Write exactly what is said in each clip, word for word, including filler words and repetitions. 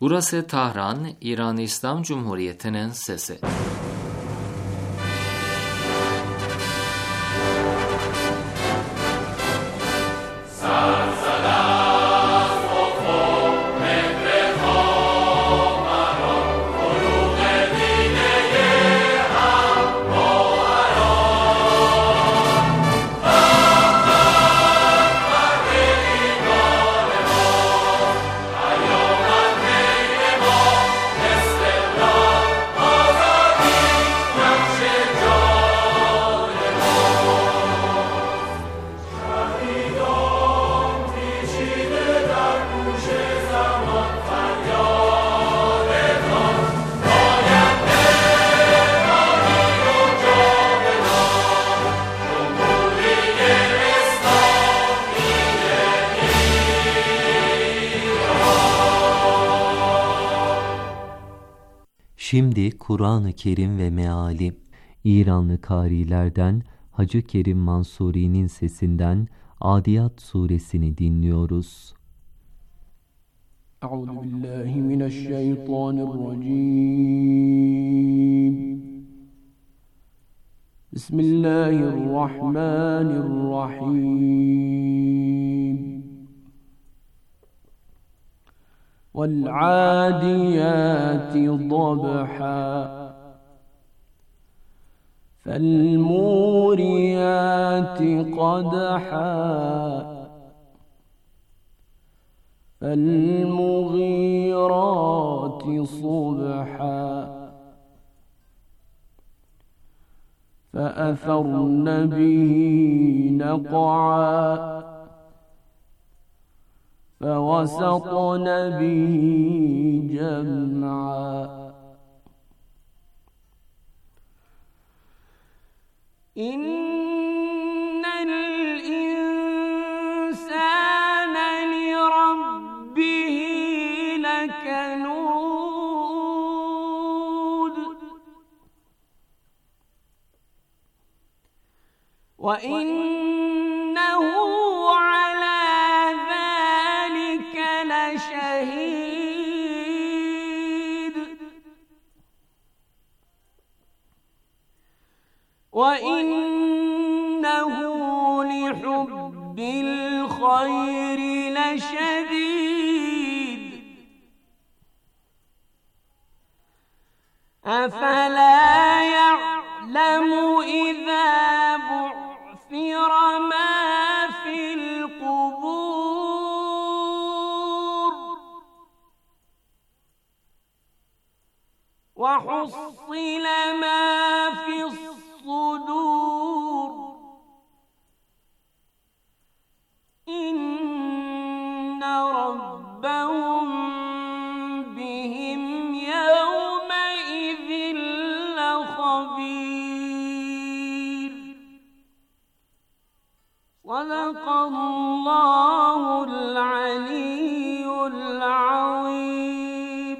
Burası Tahran, İran İslam Cumhuriyeti'nin sesi. Şimdi Kur'an-ı Kerim ve meali. İranlı karilerden Hacı Kerim Mansuri'nin sesinden Adiyat suresini dinliyoruz. Euzubillahimineşşeytanirracim. Bismillahirrahmanirrahim. وَالْعَادِيَاتِ ضَبْحًا فَالْمُورِيَاتِ قَدْحًا فَالْمُغِيرَاتِ صُبْحًا فَأَثَرْنَ بِهِ نَقْعًا فَوَسَطْنَ بِهِ جَمْعًا إِنَّ الْإِنسَانَ لِرَبِّهِ لَكَنُودٌ وَإِنَّهُ شهيد وإنه لحب الخير لشديد أفلا يعلم إذا بعثر ما في القبور وحصل ما في الصدور إن ربهم بهم يومئذ لخبير صدق الله العلي العظيم.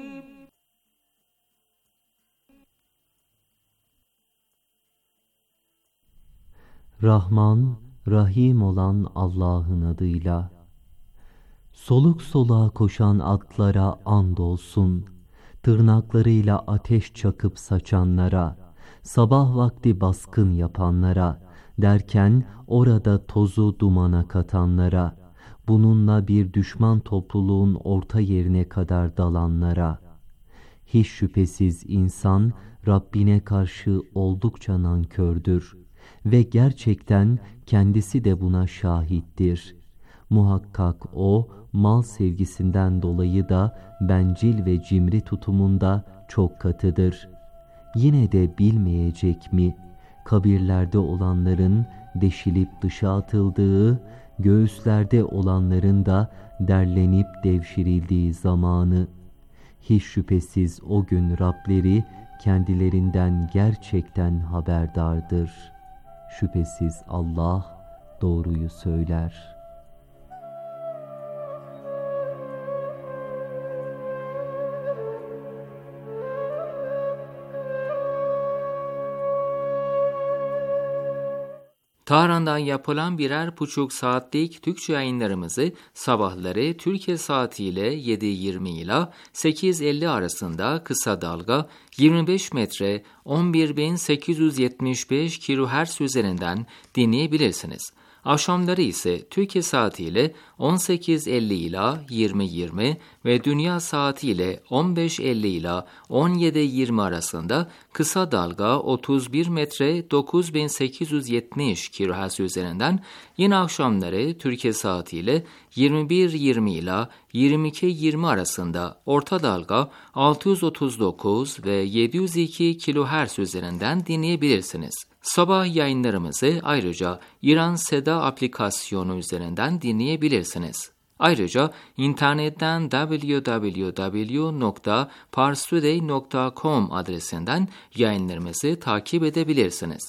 Rahman, Rahim olan Allah'ın adıyla. Soluk soluğa koşan atlara andolsun, tırnaklarıyla ateş çakıp saçanlara, sabah vakti baskın yapanlara, derken orada tozu dumana katanlara, bununla bir düşman topluluğun orta yerine kadar dalanlara. Hiç şüphesiz insan Rabbine karşı oldukça nankördür ve gerçekten kendisi de buna şahittir. Muhakkak o, mal sevgisinden dolayı da bencil ve cimri tutumunda çok katıdır. Yine de bilmeyecek mi, kabirlerde olanların deşilip dışa atıldığı, göğüslerde olanların da derlenip devşirildiği zamanı. Hiç şüphesiz o gün Rableri kendilerinden gerçekten haberdardır. Şüphesiz Allah doğruyu söyler. Tahran'dan yapılan birer buçuk saatlik Türkçe yayınlarımızı sabahları Türkiye saatiyle yedi yirmi ile sekiz elli arasında kısa dalga yirmi beş metre on bir bin sekiz yüz yetmiş beş kilohertz üzerinden dinleyebilirsiniz. Akşamları ise Türkiye saatiyle on sekiz elli ile yirmi yirmi ve dünya saatiyle on beş elli ile on yedi yirmi arasında kısa dalga otuz bir metre dokuz bin sekiz yüz yetmiş kilohertz üzerinden, yine akşamları Türkiye saatiyle yirmi bir yirmi ile yirmi iki yirmi arasında orta dalga altı yüz otuz dokuz ve yedi yüz iki kilohertz üzerinden dinleyebilirsiniz. Sabah yayınlarımızı ayrıca İran Seda aplikasyonu üzerinden dinleyebilirsiniz. Ayrıca internetten double-u double-u double-u nokta parstoday nokta com adresinden yayınlarımızı takip edebilirsiniz.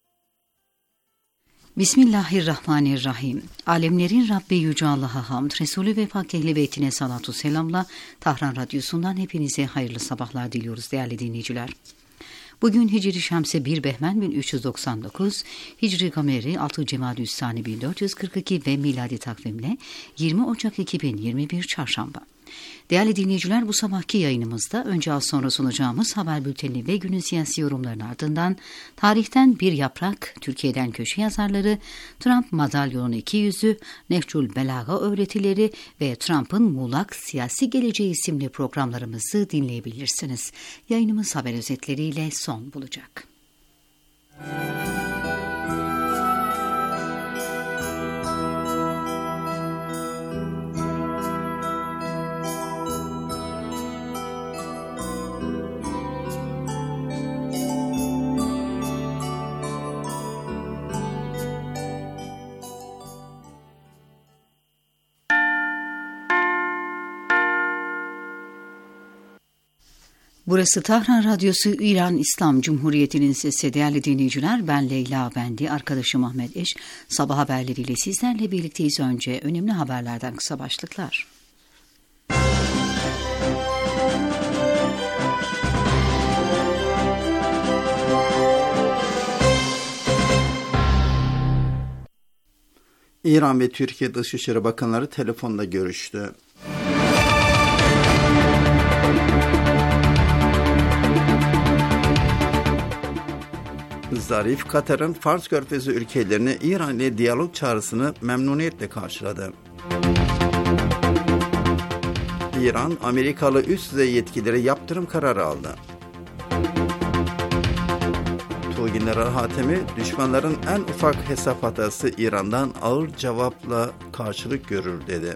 Bismillahirrahmanirrahim. Alemlerin Rabbi Yüce Allah'a hamd, Resulü ve Pak Ehl-i Beytine salatu selamla Tahran Radyosu'ndan hepinize hayırlı sabahlar diliyoruz değerli dinleyiciler. Bugün Hicri Şemsi bir Behmen bin üç yüz doksan dokuz, Hicri Kameri altı Cemadü's-Sani bin dört yüz kırk iki ve miladi takvimle yirmi Ocak iki bin yirmi bir Çarşamba. Değerli dinleyiciler, bu sabahki yayınımızda önce az sonra sunacağımız haber bülteni ve günün siyasi yorumlarının ardından tarihten bir yaprak, Türkiye'den köşe yazarları, Trump madalyonun iki yüzü, Nehcül Belaga öğretileri ve Trump'ın muğlak siyasi geleceği isimli programlarımızı dinleyebilirsiniz. Yayınımız haber özetleriyle son bulacak. Burası Tahran Radyosu, İran İslam Cumhuriyeti'nin sesi. Değerli dinleyiciler, ben Leyla Bendi, arkadaşım Ahmet Eş. Sabah haberleriyle sizlerle birlikteyiz. Önce önemli haberlerden kısa başlıklar. İran ve Türkiye Dışişleri Bakanları telefonda görüştü. Zarif, Katar'ın Fars Körfezi ülkelerini İran ile diyalog çağrısını memnuniyetle karşıladı. İran, Amerikalı üst düzey yetkilileri yaptırım kararı aldı. Tuğgeneral Hatemi, düşmanların en ufak hesap hatası İran'dan ağır cevapla karşılık görür dedi.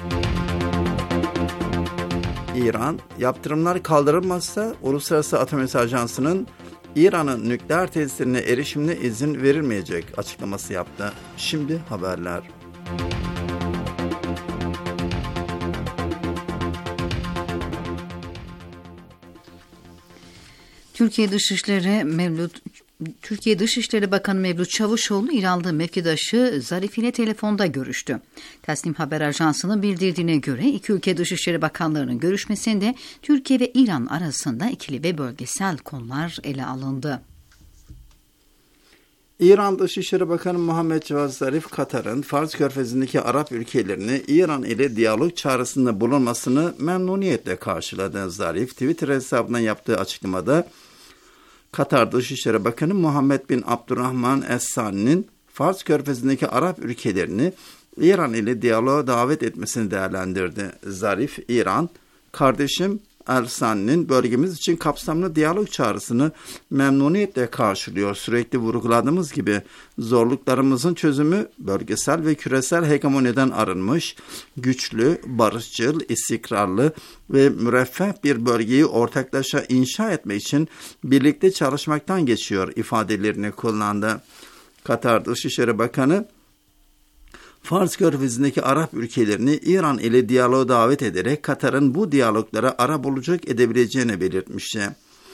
İran, yaptırımlar kaldırılmazsa Uluslararası Atom Enerjisi Ajansı'nın İran'ın nükleer tesislerine erişimine izin verilmeyecek açıklaması yaptı. Şimdi haberler. Türkiye Dışişleri Mevlut Türkiye Dışişleri Bakanı Mevlut Çavuşoğlu, İranlı mevkidaşı Zarif ile telefonda görüştü. Tasnim Haber Ajansı'nın bildirdiğine göre iki ülke Dışişleri Bakanlarının görüşmesinde Türkiye ve İran arasında ikili ve bölgesel konular ele alındı. İran Dışişleri Bakanı Muhammed Cavad Zarif, Katar'ın Fars Körfezi'ndeki Arap ülkelerini İran ile diyalog çağrısında bulunmasını memnuniyetle karşıladı. Zarif, Twitter hesabından yaptığı açıklamada, Katar Dışişleri Bakanı Muhammed bin Abdurrahman Es-Sani'nin Fars Körfezi'ndeki Arap ülkelerini İran ile diyaloğa davet etmesini değerlendirdi. Zarif, İran, kardeşim El-Sani'nin bölgemiz için kapsamlı diyalog çağrısını memnuniyetle karşılıyor. Sürekli vurguladığımız gibi zorluklarımızın çözümü bölgesel ve küresel hegemoniden arınmış, güçlü, barışçıl, istikrarlı ve müreffeh bir bölgeyi ortaklaşa inşa etme için birlikte çalışmaktan geçiyor ifadelerini kullandı. Katar Dışişleri Bakanı, Fars Körfezi'ndeki Arap ülkelerini İran ile diyaloğa davet ederek Katar'ın bu diyaloglara arabuluculuk edebileceğini belirtmişti.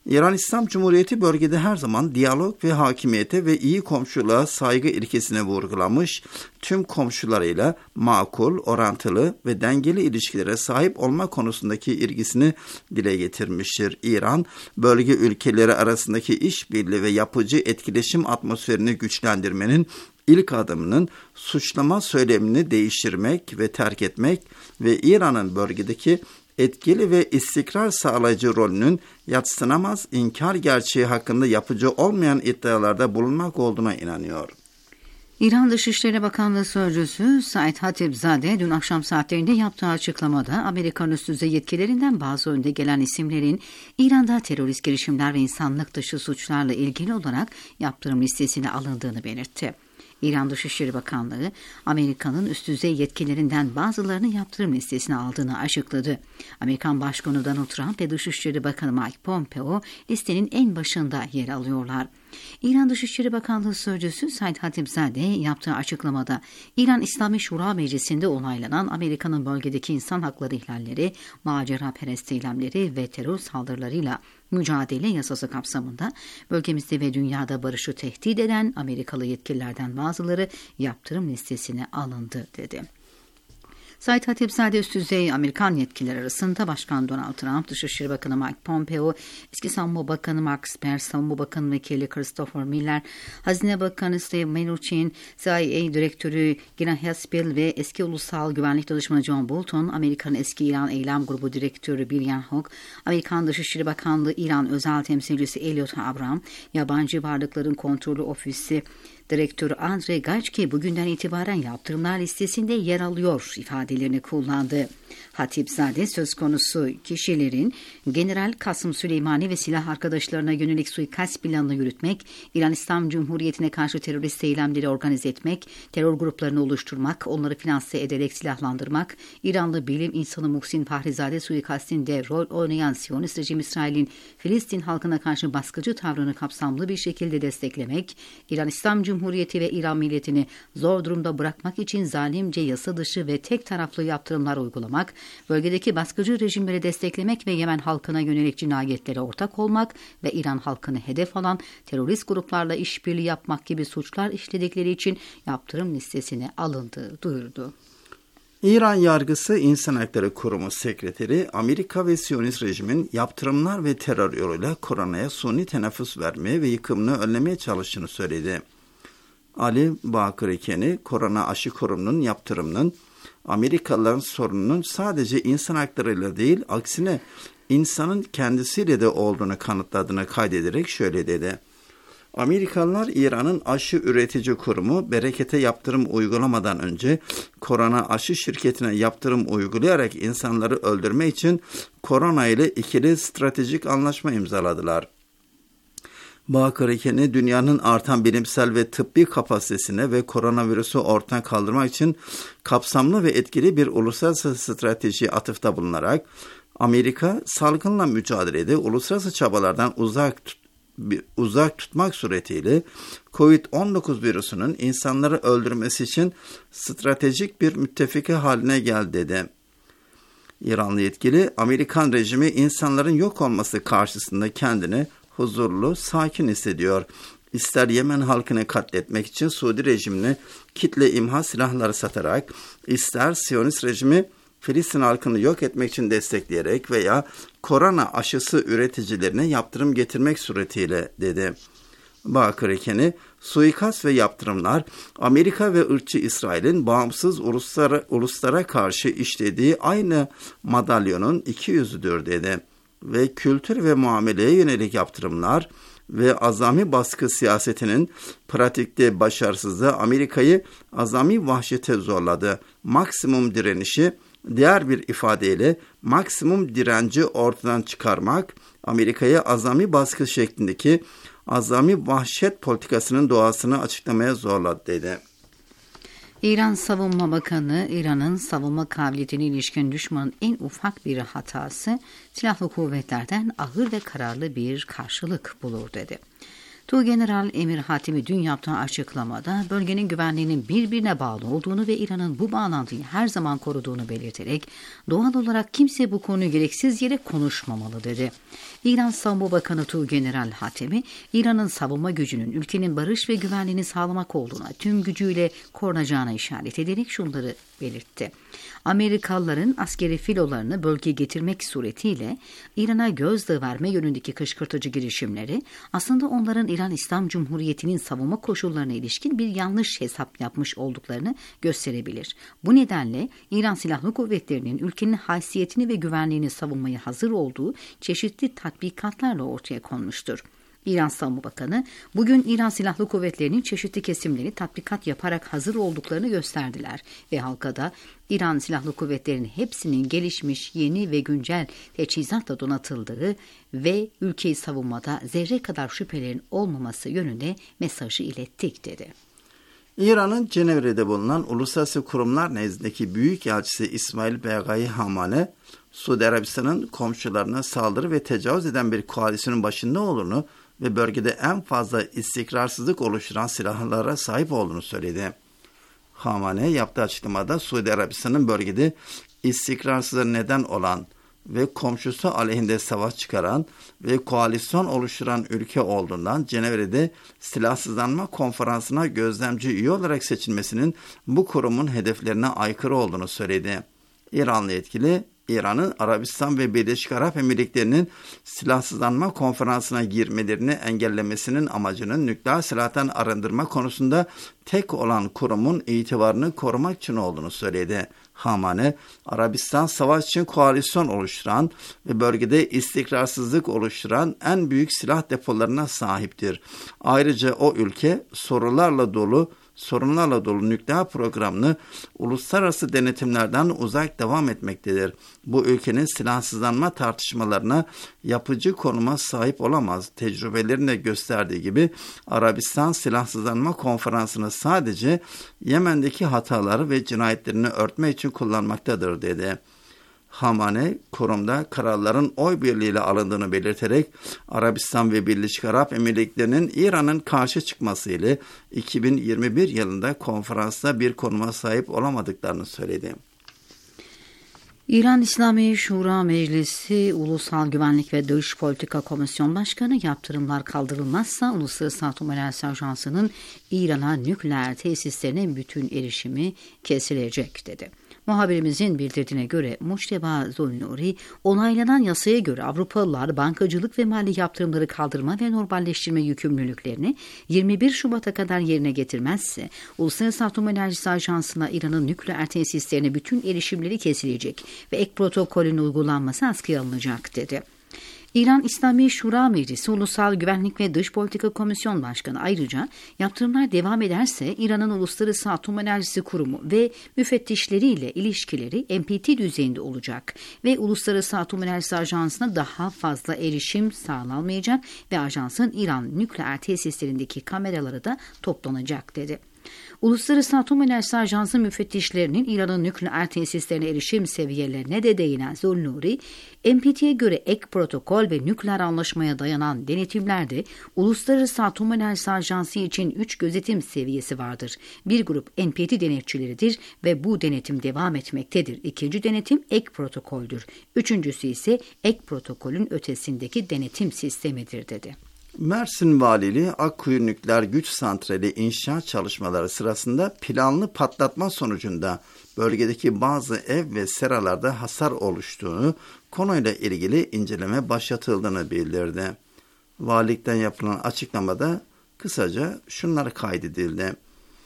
İran İslam Cumhuriyeti bölgede her zaman diyalog ve hakimiyete ve iyi komşuluğa saygı ilkesine vurgulamış, tüm komşularıyla makul, orantılı ve dengeli ilişkilere sahip olma konusundaki ilgisini dile getirmiştir. İran, bölge ülkeleri arasındaki işbirliği ve yapıcı etkileşim atmosferini güçlendirmenin ilk adımının suçlama söylemini değiştirmek ve terk etmek ve İran'ın bölgedeki etkili ve istikrar sağlayıcı rolünün yadsınamaz inkar gerçeği hakkında yapıcı olmayan iddialarda bulunmak olduğuna inanıyor. İran Dışişleri Bakanlığı Sözcüsü Said Hatibzadeh dün akşam saatlerinde yaptığı açıklamada Amerikan üst düzey yetkililerinden bazı önde gelen isimlerin İran'da terörist girişimler ve insanlık dışı suçlarla ilgili olarak yaptırım listesine alındığını belirtti. İran Dışişleri Bakanlığı, Amerika'nın üst düzey yetkililerinden bazılarını yaptırım listesine aldığını açıkladı. Amerikan Başkanı Donald Trump ve Dışişleri Bakanı Mike Pompeo listenin en başında yer alıyorlar. İran Dışişleri Bakanlığı Sözcüsü Said Hatibzadeh yaptığı açıklamada İran İslami Şura Meclisi'nde onaylanan Amerika'nın bölgedeki insan hakları ihlalleri, maceraperest eylemleri ve terör saldırılarıyla mücadele yasası kapsamında bölgemizde ve dünyada barışı tehdit eden Amerikalı yetkililerden bazıları yaptırım listesine alındı dedi. Said Hatibzadeh üst düzey Amerikan yetkililer arasında Başkan Donald Trump, Dışişleri Bakanı Mike Pompeo, eski Savunma Bakanı Mark Esper, Savunma Bakanı Vekili Christopher Miller, Hazine Bakanı Steve Mnuchin, C I A Direktörü Gina Haspel ve eski Ulusal Güvenlik Danışmanı John Bolton, Amerikan eski İran Eylem Grubu Direktörü Bill Yanhok, Amerikan Dışişleri Bakanlığı İran Özel Temsilcisi Elliot Abram, Yabancı Varlıkların Kontrolü Ofisi Direktörü Andrei Gajki bugünden itibaren yaptırımlar listesinde yer alıyor ifadelerini kullandı. Hatibzadeh söz konusu kişilerin General Kasım Süleymani ve silah arkadaşlarına yönelik suikast planını yürütmek, İran İslam Cumhuriyeti'ne karşı terörist eylemleri organize etmek, terör gruplarını oluşturmak, onları finanse ederek silahlandırmak, İranlı bilim insanı Muhsin Fahrizade suikastinde rol oynayan Siyonist rejim İsrail'in Filistin halkına karşı baskıcı tavrını kapsamlı bir şekilde desteklemek, İran İslam Cumhuriyeti ve İran milletini zor durumda bırakmak için zalimce yasa dışı ve tek taraflı yaptırımlar uygulamak, bölgedeki baskıcı rejimleri desteklemek ve Yemen halkına yönelik cinayetlere ortak olmak ve İran halkını hedef alan terörist gruplarla işbirliği yapmak gibi suçlar işledikleri için yaptırım listesine alındığı duyurdu. İran Yargısı İnsan Hakları Kurumu Sekreteri, Amerika ve Siyonist rejimin yaptırımlar ve terör yoluyla koronaya suni teneffüs vermeye ve yıkımını önlemeye çalıştığını söyledi. Ali Bakır-Ekeni, korona aşı kurumunun yaptırımının Amerikalıların sorununun sadece insan haklarıyla değil, aksine insanın kendisiyle de olduğunu kanıtladığını kaydederek şöyle dedi. Amerikalılar İran'ın aşı üretici kurumu Bereket'e yaptırım uygulamadan önce korona aşı şirketine yaptırım uygulayarak insanları öldürme için korona ile ikili stratejik anlaşma imzaladılar. Bakır-Ekeni dünyanın artan bilimsel ve tıbbi kapasitesine ve koronavirüsü ortadan kaldırmak için kapsamlı ve etkili bir uluslararası stratejiye atıfta bulunarak Amerika salgınla mücadelede uluslararası çabalardan uzak tut, uzak tutmak suretiyle kovid on dokuz virüsünün insanları öldürmesi için stratejik bir müttefiki haline geldi dedi. İranlı yetkili, Amerikan rejimi insanların yok olması karşısında kendini huzurlu, sakin hissediyor. İster Yemen halkını katletmek için Suudi rejimine kitle imha silahları satarak, ister Siyonist rejimi Filistin halkını yok etmek için destekleyerek veya korona aşısı üreticilerine yaptırım getirmek suretiyle dedi. Bakır-Ekeni, suikast ve yaptırımlar Amerika ve ırkçı İsrail'in bağımsız uluslara, uluslara karşı işlediği aynı madalyonun iki yüzüdür dedi. Ve kültür ve muameleye yönelik yaptırımlar ve azami baskı siyasetinin pratikte başarısızlığı Amerika'yı azami vahşete zorladı. Maksimum direnişi, diğer bir ifadeyle maksimum direnci ortadan çıkarmak, Amerika'ya azami baskı şeklindeki azami vahşet politikasının doğasını açıklamaya zorladı dedi. İran Savunma Bakanı, İran'ın savunma kabiliyetine ilişkin düşmanın en ufak bir hatası silahlı kuvvetlerden ağır ve kararlı bir karşılık bulur dedi. Tuğgeneral Emir Hatimi dün yaptığı açıklamada bölgenin güvenliğinin birbirine bağlı olduğunu ve İran'ın bu bağlantıyı her zaman koruduğunu belirterek doğal olarak kimse bu konuyu gereksiz yere konuşmamalı dedi. İran Savunma Bakanı Tuğgeneral Hatimi, İran'ın savunma gücünün ülkenin barış ve güvenliğini sağlamak olduğuna tüm gücüyle korunacağına işaret ederek şunları belirtti. Amerikalıların askeri filolarını bölgeye getirmek suretiyle İran'a gözdağı verme yönündeki kışkırtıcı girişimleri aslında onların İran İslam Cumhuriyeti'nin savunma koşullarına ilişkin bir yanlış hesap yapmış olduklarını gösterebilir. Bu nedenle İran Silahlı Kuvvetleri'nin ülkenin haysiyetini ve güvenliğini savunmaya hazır olduğu çeşitli tatbikatlarla ortaya konmuştur. İran Savunma Bakanı, bugün İran Silahlı Kuvvetleri'nin çeşitli kesimleri tatbikat yaparak hazır olduklarını gösterdiler ve halka da İran Silahlı Kuvvetleri'nin hepsinin gelişmiş, yeni ve güncel teçhizatla donatıldığı ve ülkeyi savunmada zerre kadar şüphelerin olmaması yönünde mesajı ilettik dedi. İran'ın Cenevre'de bulunan uluslararası kurumlar nezdindeki Büyükelçisi İsmail Begai Hamane, Suudi Arabistan'ın komşularına saldırı ve tecavüz eden bir koalisyonun başında olduğunu ve bölgede en fazla istikrarsızlık oluşturan silahlara sahip olduğunu söyledi. Hamane yaptığı açıklamada Suudi Arabistan'ın bölgede istikrarsızlığa neden olan ve komşusu aleyhinde savaş çıkaran ve koalisyon oluşturan ülke olduğundan Cenevre'de silahsızlanma konferansına gözlemci üye olarak seçilmesinin bu kurumun hedeflerine aykırı olduğunu söyledi. İranlı yetkili, İran'ın Arabistan ve Birleşik Arap Emirlikleri'nin silahsızlanma konferansına girmelerini engellemesinin amacının nükleer silahtan arındırma konusunda tek olan kurumun itibarını korumak için olduğunu söyledi. Hamane, Arabistan savaş için koalisyon oluşturan ve bölgede istikrarsızlık oluşturan en büyük silah depolarına sahiptir. Ayrıca o ülke sorularla dolu sorunlarla dolu nükleer programını uluslararası denetimlerden uzak devam etmektedir. Bu ülkenin silahsızlanma tartışmalarına yapıcı konuma sahip olamaz. Tecrübelerin de gösterdiği gibi Arabistan silahsızlanma konferansını sadece Yemen'deki hataları ve cinayetlerini örtmek için kullanmaktadır dedi. Hamane, kurumda kararların oy birliğiyle alındığını belirterek Arabistan ve Birleşik Arap Emirlikleri'nin İran'ın karşı çıkması ile iki bin yirmi bir yılında konferansta bir konuma sahip olamadıklarını söyledi. İran İslami Şura Meclisi Ulusal Güvenlik ve Dış Politika Komisyon Başkanı yaptırımlar kaldırılmazsa Uluslararası Atom Enerjisi Ajansı'nın İran'a nükleer tesislerine bütün erişimi kesilecek dedi. Muhabirimizin bildirdiğine göre Mujteba Zolnuri, onaylanan yasaya göre Avrupalılar bankacılık ve mali yaptırımları kaldırma ve normalleştirme yükümlülüklerini yirmi bir Şubat'a kadar yerine getirmezse Uluslararası Atom Enerjisi Ajansı'na İran'ın nükleer tesislerine bütün erişimleri kesilecek ve ek protokolün uygulanması askıya alınacak dedi. İran İslami Şura Meclisi Ulusal Güvenlik ve Dış Politika Komisyon Başkanı ayrıca yaptırımlar devam ederse İran'ın Uluslararası Atom Enerjisi Kurumu ve müfettişleriyle ilişkileri N P T düzeyinde olacak ve Uluslararası Atom Enerjisi Ajansı'na daha fazla erişim sağlanmayacak ve ajansın İran nükleer tesislerindeki kameraları da toplanacak dedi. Uluslararası Atom Enerjisi Ajansı müfettişlerinin İran'ın nükleer tesislerine erişim seviyelerine de değinen Zolnuri, N P T'ye göre ek protokol ve nükleer anlaşmaya dayanan denetimlerde Uluslararası Atom Enerjisi Ajansı için üç gözetim seviyesi vardır. Bir grup N P T denetçileridir ve bu denetim devam etmektedir. İkinci denetim ek protokoldür. Üçüncüsü ise ek protokolün ötesindeki denetim sistemidir dedi. Mersin Valiliği Akkuyu Nükleer Güç Santrali inşaat çalışmaları sırasında planlı patlatma sonucunda bölgedeki bazı ev ve seralarda hasar oluştuğunu, konuyla ilgili inceleme başlatıldığını bildirdi. Valilikten yapılan açıklamada kısaca şunlar kaydedildi.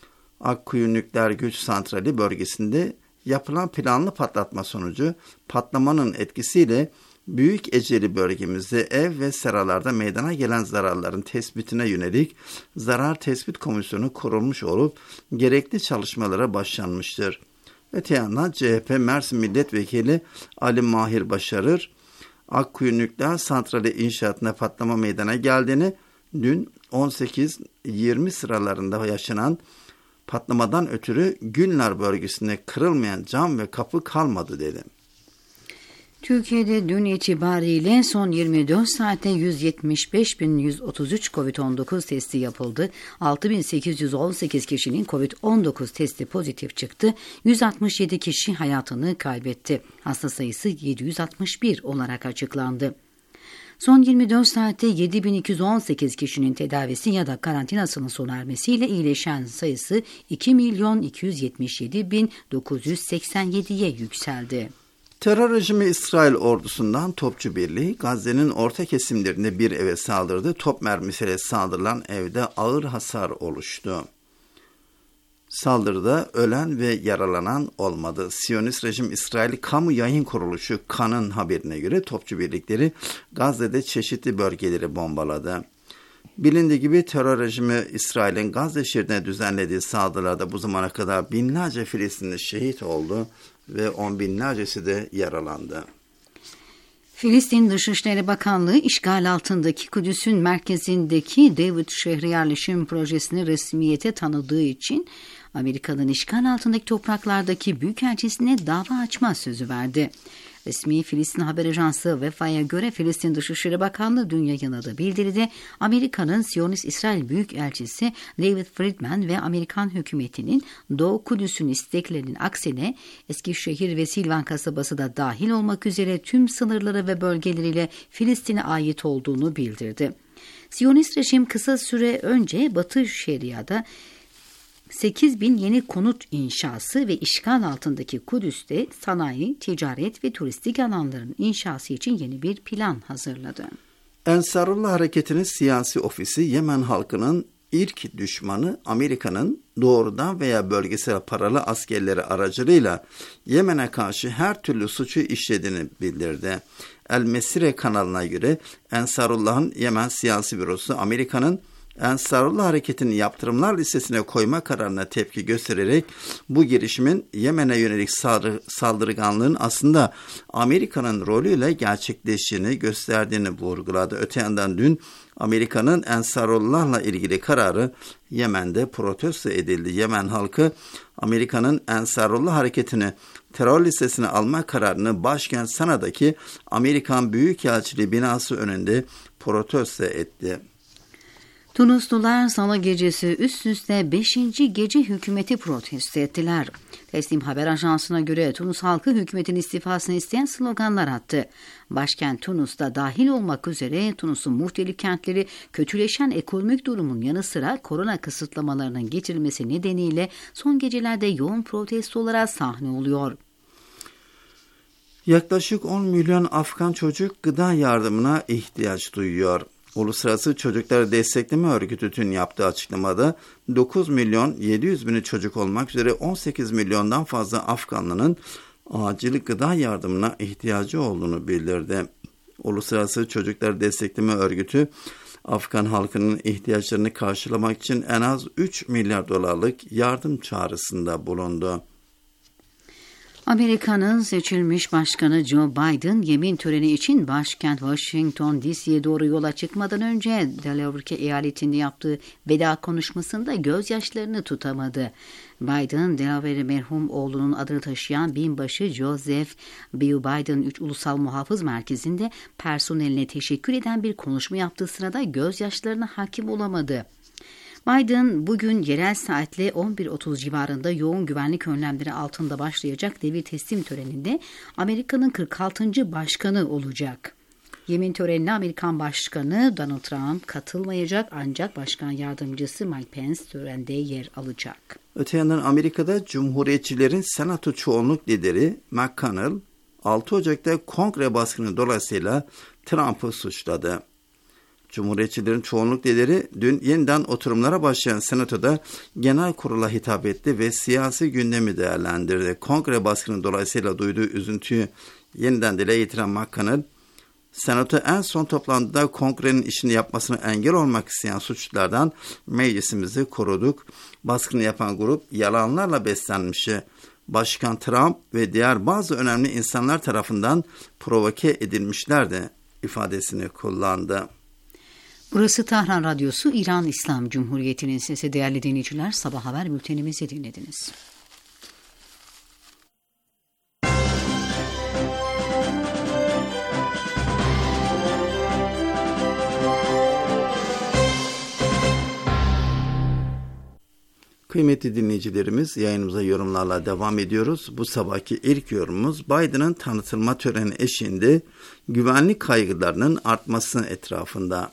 Akkuyu Nükleer Güç Santrali bölgesinde yapılan planlı patlatma sonucu patlamanın etkisiyle Büyük Eceli bölgemizde ev ve seralarda meydana gelen zararların tespitine yönelik zarar tespit komisyonu kurulmuş olup gerekli çalışmalara başlanmıştır. Öte yandan C H P Mersin Milletvekili Ali Mahir Başarır, Akkuyu Nükleer Santrali inşaatına patlama meydana geldiğini, dün on sekiz yirmi sıralarında yaşanan patlamadan ötürü Günler bölgesinde kırılmayan cam ve kapı kalmadı dedi. Türkiye'de dün itibariyle son yirmi dört saatte yüz yetmiş beş bin yüz otuz üç kovid on dokuz testi yapıldı. altı bin sekiz yüz on sekiz kişinin kovid on dokuz testi pozitif çıktı. yüz altmış yedi kişi hayatını kaybetti. Hasta sayısı yedi yüz altmış bir olarak açıklandı. Son yirmi dört saatte yedi bin iki yüz on sekiz kişinin tedavisi ya da karantinasının sona ermesiyle iyileşen sayısı iki milyon iki yüz yetmiş yedi bin dokuz yüz seksen yediye yükseldi. Terör rejimi İsrail ordusundan Topçu Birliği Gazze'nin orta kesimlerinde bir eve saldırdı. Top mermisiyle saldırılan evde ağır hasar oluştu. Saldırıda ölen ve yaralanan olmadı. Siyonist rejim İsrail Kamu Yayın Kuruluşu Kan'ın haberine göre Topçu Birlikleri Gazze'de çeşitli bölgeleri bombaladı. Bilindiği gibi terör rejimi İsrail'in Gazze şeridine düzenlediği saldırılarda bu zamana kadar binlerce Filistinli şehit oldu ve on binlercesi de yaralandı. Filistin Dışişleri Bakanlığı işgal altındaki Kudüs'ün merkezindeki David şehri yerleşim projesini resmiyete tanıdığı için Amerika'nın işgal altındaki topraklardaki büyükelçisine dava açma sözü verdi. Resmi Filistin haber ajansı Vefa'ya göre Filistin Dışişleri Bakanlığı dün yayınladığı bildiride Amerika'nın Siyonist İsrail Büyükelçisi David Friedman ve Amerikan hükümetinin Doğu Kudüs'ün isteklerinin aksine Eskişehir ve Silvan kasabası da dahil olmak üzere tüm sınırları ve bölgeleriyle Filistin'e ait olduğunu bildirdi. Siyonist rejim kısa süre önce Batı Şeria'da sekiz bin yeni konut inşası ve işgal altındaki Kudüs'te sanayi, ticaret ve turistik alanların inşası için yeni bir plan hazırladı. Ensarullah Hareketi'nin siyasi ofisi Yemen halkının ilk düşmanı Amerika'nın doğrudan veya bölgesel paralı askerleri aracılığıyla Yemen'e karşı her türlü suçu işlediğini bildirdi. El Mesire kanalına göre Ensarullah'ın Yemen siyasi bürosu Amerika'nın Ensarullah Hareketi'ni yaptırımlar listesine koyma kararına tepki göstererek bu girişimin Yemen'e yönelik saldırganlığın aslında Amerika'nın rolüyle gerçekleştiğini gösterdiğini vurguladı. Öte yandan dün Amerika'nın Ensarullah'la ilgili kararı Yemen'de protesto edildi. Yemen halkı Amerika'nın Ensarullah Hareketi'ni terör listesine alma kararını başkent Sana'daki Amerikan Büyükelçiliği binası önünde protesto etti. Tunuslular Salı gecesi üst üste beşinci gece hükümeti protesto ettiler. Teslim haber ajansına göre Tunus halkı hükümetin istifasını isteyen sloganlar attı. Başkent Tunus'ta dahil olmak üzere Tunus'un muhtelif kentleri kötüleşen ekonomik durumun yanı sıra korona kısıtlamalarının getirilmesi nedeniyle son gecelerde yoğun protestolara sahne oluyor. Yaklaşık on milyon Afgan çocuk gıda yardımına ihtiyaç duyuyor. Uluslararası Çocukları Destekleme Örgütü dün yaptığı açıklamada dokuz milyon yedi yüz bini çocuk olmak üzere on sekiz milyondan fazla Afganlının acil gıda yardımına ihtiyacı olduğunu bildirdi. Uluslararası Çocukları Destekleme Örgütü Afgan halkının ihtiyaçlarını karşılamak için en az üç milyar dolarlık yardım çağrısında bulundu. Amerika'nın seçilmiş başkanı Joe Biden yemin töreni için başkent Washington D C'ye doğru yola çıkmadan önce Delaware eyaletinde yaptığı veda konuşmasında gözyaşlarını tutamadı. Biden, Delaware merhum oğlunun adını taşıyan binbaşı Joseph B. Biden üç Ulusal Muhafız Merkezi'nde personeline teşekkür eden bir konuşma yaptığı sırada gözyaşlarına hakim olamadı. Biden bugün yerel saatle on bir otuz civarında yoğun güvenlik önlemleri altında başlayacak devir teslim töreninde Amerika'nın kırk altıncı başkanı olacak. Yemin törenine Amerikan Başkanı Donald Trump katılmayacak ancak Başkan Yardımcısı Mike Pence törende yer alacak. Öte yandan Amerika'da Cumhuriyetçilerin Senato çoğunluk lideri McConnell altı Ocak'ta Kongre baskını dolayısıyla Trump'ı suçladı. Cumhuriyetçilerin çoğunluk lideri dün yeniden oturumlara başlayan Senato'da genel kurula hitap etti ve siyasi gündemi değerlendirdi. Kongre baskını dolayısıyla duyduğu üzüntüyü yeniden dile getiren McConnell, Senato en son toplantıda Kongre'nin işini yapmasına engel olmak isteyen suçlulardan meclisimizi koruduk. Baskını yapan grup yalanlarla beslenmişi, Başkan Trump ve diğer bazı önemli insanlar tarafından provoke edilmişlerdi ifadesini kullandı. Burası Tahran Radyosu, İran İslam Cumhuriyeti'nin sesi. Değerli dinleyiciler, sabah haber bültenimizi dinlediniz. Kıymetli dinleyicilerimiz, yayınımıza yorumlarla devam ediyoruz. Bu sabahki ilk yorumumuz Biden'ın tanıtılma töreni eşliğinde güvenlik kaygılarının artması etrafında.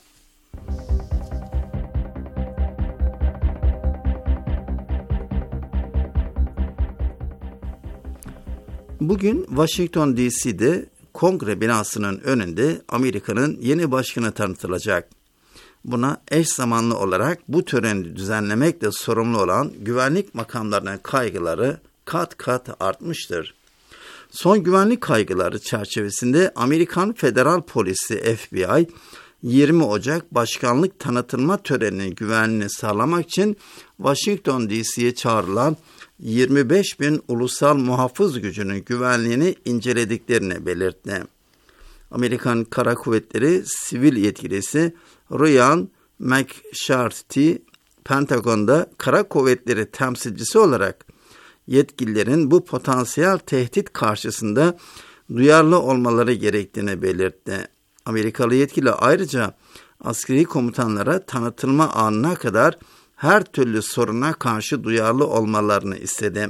Bugün Washington D C'de Kongre binasının önünde Amerika'nın yeni başkanı tanıtılacak. Buna eş zamanlı olarak bu töreni düzenlemekle sorumlu olan güvenlik makamlarının kaygıları kat kat artmıştır. Son güvenlik kaygıları çerçevesinde Amerikan Federal Polisi F B I, yirmi Ocak başkanlık tanıtılma töreninin güvenliğini sağlamak için Washington D C'ye çağrılan yirmi beş bin ulusal muhafız gücünün güvenliğini incelediklerini belirtti. Amerikan Kara Kuvvetleri Sivil Yetkilisi Ryan McSharty, Pentagon'da Kara Kuvvetleri temsilcisi olarak yetkililerin bu potansiyel tehdit karşısında duyarlı olmaları gerektiğini belirtti. Amerikalı yetkili ayrıca askeri komutanlara tanıtılma anına kadar her türlü soruna karşı duyarlı olmalarını istedi.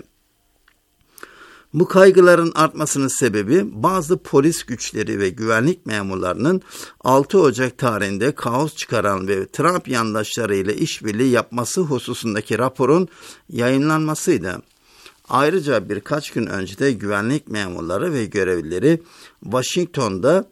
Bu kaygıların artmasının sebebi bazı polis güçleri ve güvenlik memurlarının altı Ocak tarihinde kaos çıkaran ve Trump yandaşları ile işbirliği yapması hususundaki raporun yayınlanmasıydı. Ayrıca birkaç gün önce de güvenlik memurları ve görevlileri Washington'da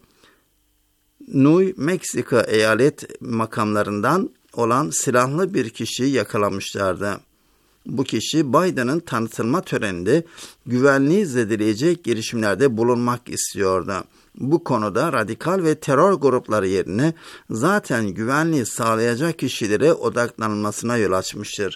New Mexico eyalet makamlarından olan silahlı bir kişiyi yakalamışlardı. Bu kişi Biden'ın tanıtılma töreninde güvenliği zedeleyecek girişimlerde bulunmak istiyordu. Bu konuda radikal ve terör grupları yerine zaten güvenliği sağlayacak kişilere odaklanılmasına yol açmıştır.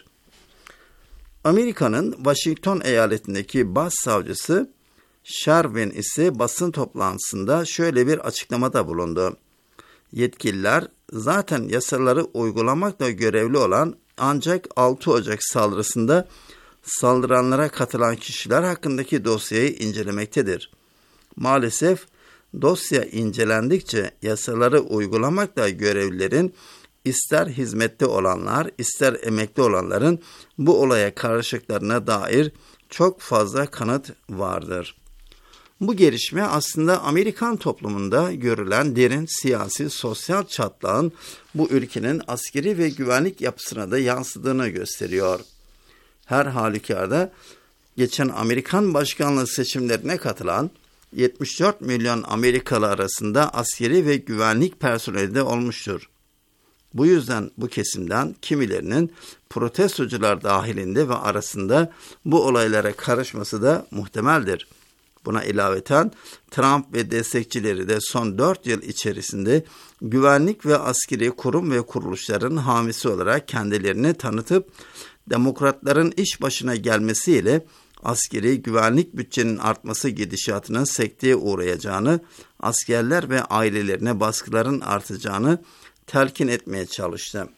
Amerika'nın Washington eyaletindeki başsavcısı Sherwin ise basın toplantısında şöyle bir açıklamada bulundu. Yetkililer zaten yasaları uygulamakla görevli olan ancak altı Ocak saldırısında saldıranlara katılan kişiler hakkındaki dosyayı incelemektedir. Maalesef dosya incelendikçe yasaları uygulamakla görevlilerin ister hizmette olanlar ister emekli olanların bu olaya karışıklarına dair çok fazla kanıt vardır. Bu gelişme aslında Amerikan toplumunda görülen derin siyasi sosyal çatlağın bu ülkenin askeri ve güvenlik yapısına da yansıdığını gösteriyor. Her halükarda geçen Amerikan başkanlığı seçimlerine katılan yetmiş dört milyon Amerikalı arasında askeri ve güvenlik personeli de olmuştur. Bu yüzden bu kesimden kimilerinin protestocular dahilinde ve arasında bu olaylara karışması da muhtemeldir. Buna ilaveten Trump ve destekçileri de son dört yıl içerisinde güvenlik ve askeri kurum ve kuruluşların hamisi olarak kendilerini tanıtıp demokratların iş başına gelmesiyle askeri güvenlik bütçenin artması gidişatının sekteye uğrayacağını, askerler ve ailelerine baskıların artacağını telkin etmeye çalıştı.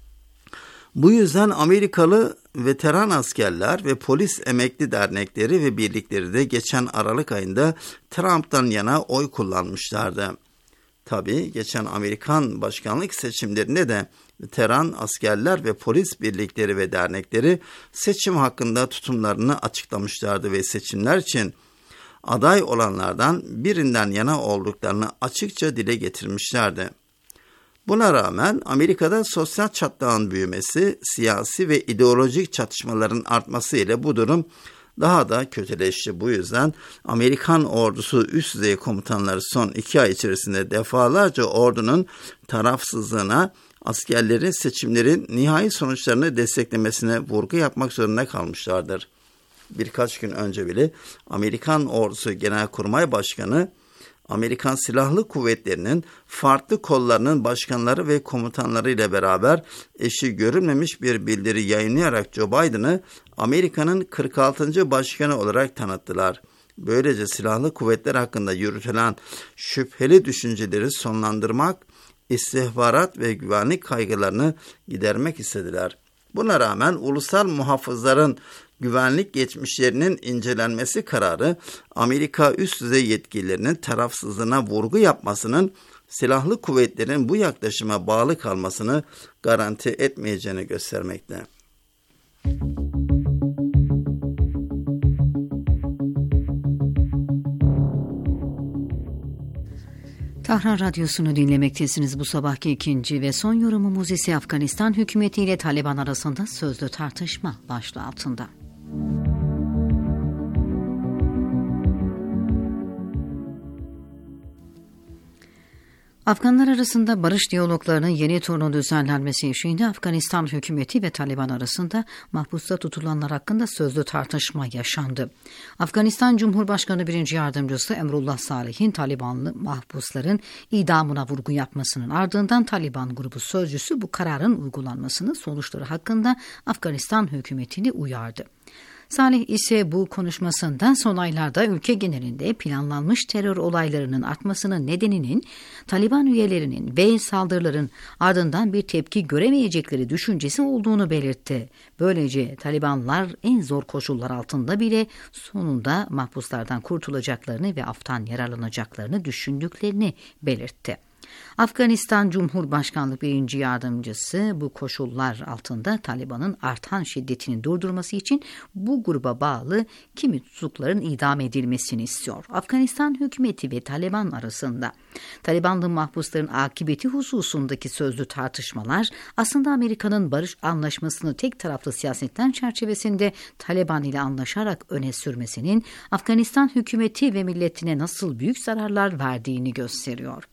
Bu yüzden Amerikalı veteran askerler ve polis emekli dernekleri ve birlikleri de geçen Aralık ayında Trump'tan yana oy kullanmışlardı. Tabii geçen Amerikan başkanlık seçimlerinde de veteran askerler ve polis birlikleri ve dernekleri seçim hakkında tutumlarını açıklamışlardı ve seçimler için aday olanlardan birinden yana olduklarını açıkça dile getirmişlerdi. Buna rağmen Amerika'da sosyal çatlağın büyümesi, siyasi ve ideolojik çatışmaların artması ile bu durum daha da kötüleşti. Bu yüzden Amerikan ordusu üst düzey komutanları son iki ay içerisinde defalarca ordunun tarafsızlığına, askerlerin seçimlerin nihai sonuçlarını desteklemesine vurgu yapmak zorunda kalmışlardır. Birkaç gün önce bile Amerikan Ordusu Genelkurmay Başkanı, Amerikan Silahlı Kuvvetleri'nin farklı kollarının başkanları ve komutanları ile beraber eşi görülmemiş bir bildiri yayınlayarak Joe Biden'ı Amerika'nın kırk altıncı başkanı olarak tanıttılar. Böylece silahlı kuvvetler hakkında yürütülen şüpheli düşünceleri sonlandırmak, istihbarat ve güvenlik kaygılarını gidermek istediler. Buna rağmen ulusal muhafızların güvenlik geçmişlerinin incelenmesi kararı Amerika üst düzey yetkililerinin tarafsızlığına vurgu yapmasının silahlı kuvvetlerin bu yaklaşıma bağlı kalmasını garanti etmeyeceğini göstermekte. Tahran Radyosu'nu dinlemektesiniz. Bu sabahki ikinci ve son yorumumuz ise Afganistan hükümeti ile Taliban arasında sözlü tartışma başlığı altında. Afganlar arasında barış diyaloglarının yeni turunun düzenlenmesi eşiğinde Afganistan hükümeti ve Taliban arasında mahpusta tutulanlar hakkında sözlü tartışma yaşandı. Afganistan Cumhurbaşkanı birinci Yardımcısı Emrullah Salih'in Talibanlı mahpusların idamına vurgu yapmasının ardından Taliban grubu sözcüsü bu kararın uygulanmasının sonuçları hakkında Afganistan hükümetini uyardı. Salih ise bu konuşmasında son aylarda ülke genelinde planlanmış terör olaylarının artmasının nedeninin Taliban üyelerinin ve saldırıların ardından bir tepki göremeyecekleri düşüncesi olduğunu belirtti. Böylece Talibanlar en zor koşullar altında bile sonunda mahpuslardan kurtulacaklarını ve aftan yararlanacaklarını düşündüklerini belirtti. Afganistan Cumhurbaşkanlığı birinci Yardımcısı bu koşullar altında Taliban'ın artan şiddetini durdurması için bu gruba bağlı kimi tutukların idam edilmesini istiyor. Afganistan hükümeti ve Taliban arasında Talibanlı mahpusların akıbeti hususundaki sözlü tartışmalar aslında Amerika'nın barış anlaşmasını tek taraflı siyasetten çerçevesinde Taliban ile anlaşarak öne sürmesinin Afganistan hükümeti ve milletine nasıl büyük zararlar verdiğini gösteriyor.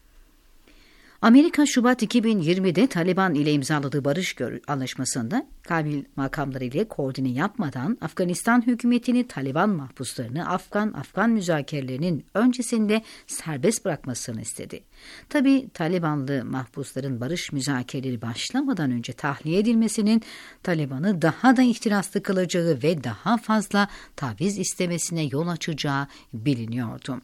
Amerika Şubat iki bin yirmide Taliban ile imzaladığı barış anlaşmasında Kabil makamları ile koordine yapmadan Afganistan hükümetini Taliban mahpuslarını Afgan-Afgan müzakerelerinin öncesinde serbest bırakmasını istedi. Tabi Talibanlı mahpusların barış müzakereleri başlamadan önce tahliye edilmesinin Taliban'ı daha da ihtiraslı kılacağı ve daha fazla taviz istemesine yol açacağı biliniyordu.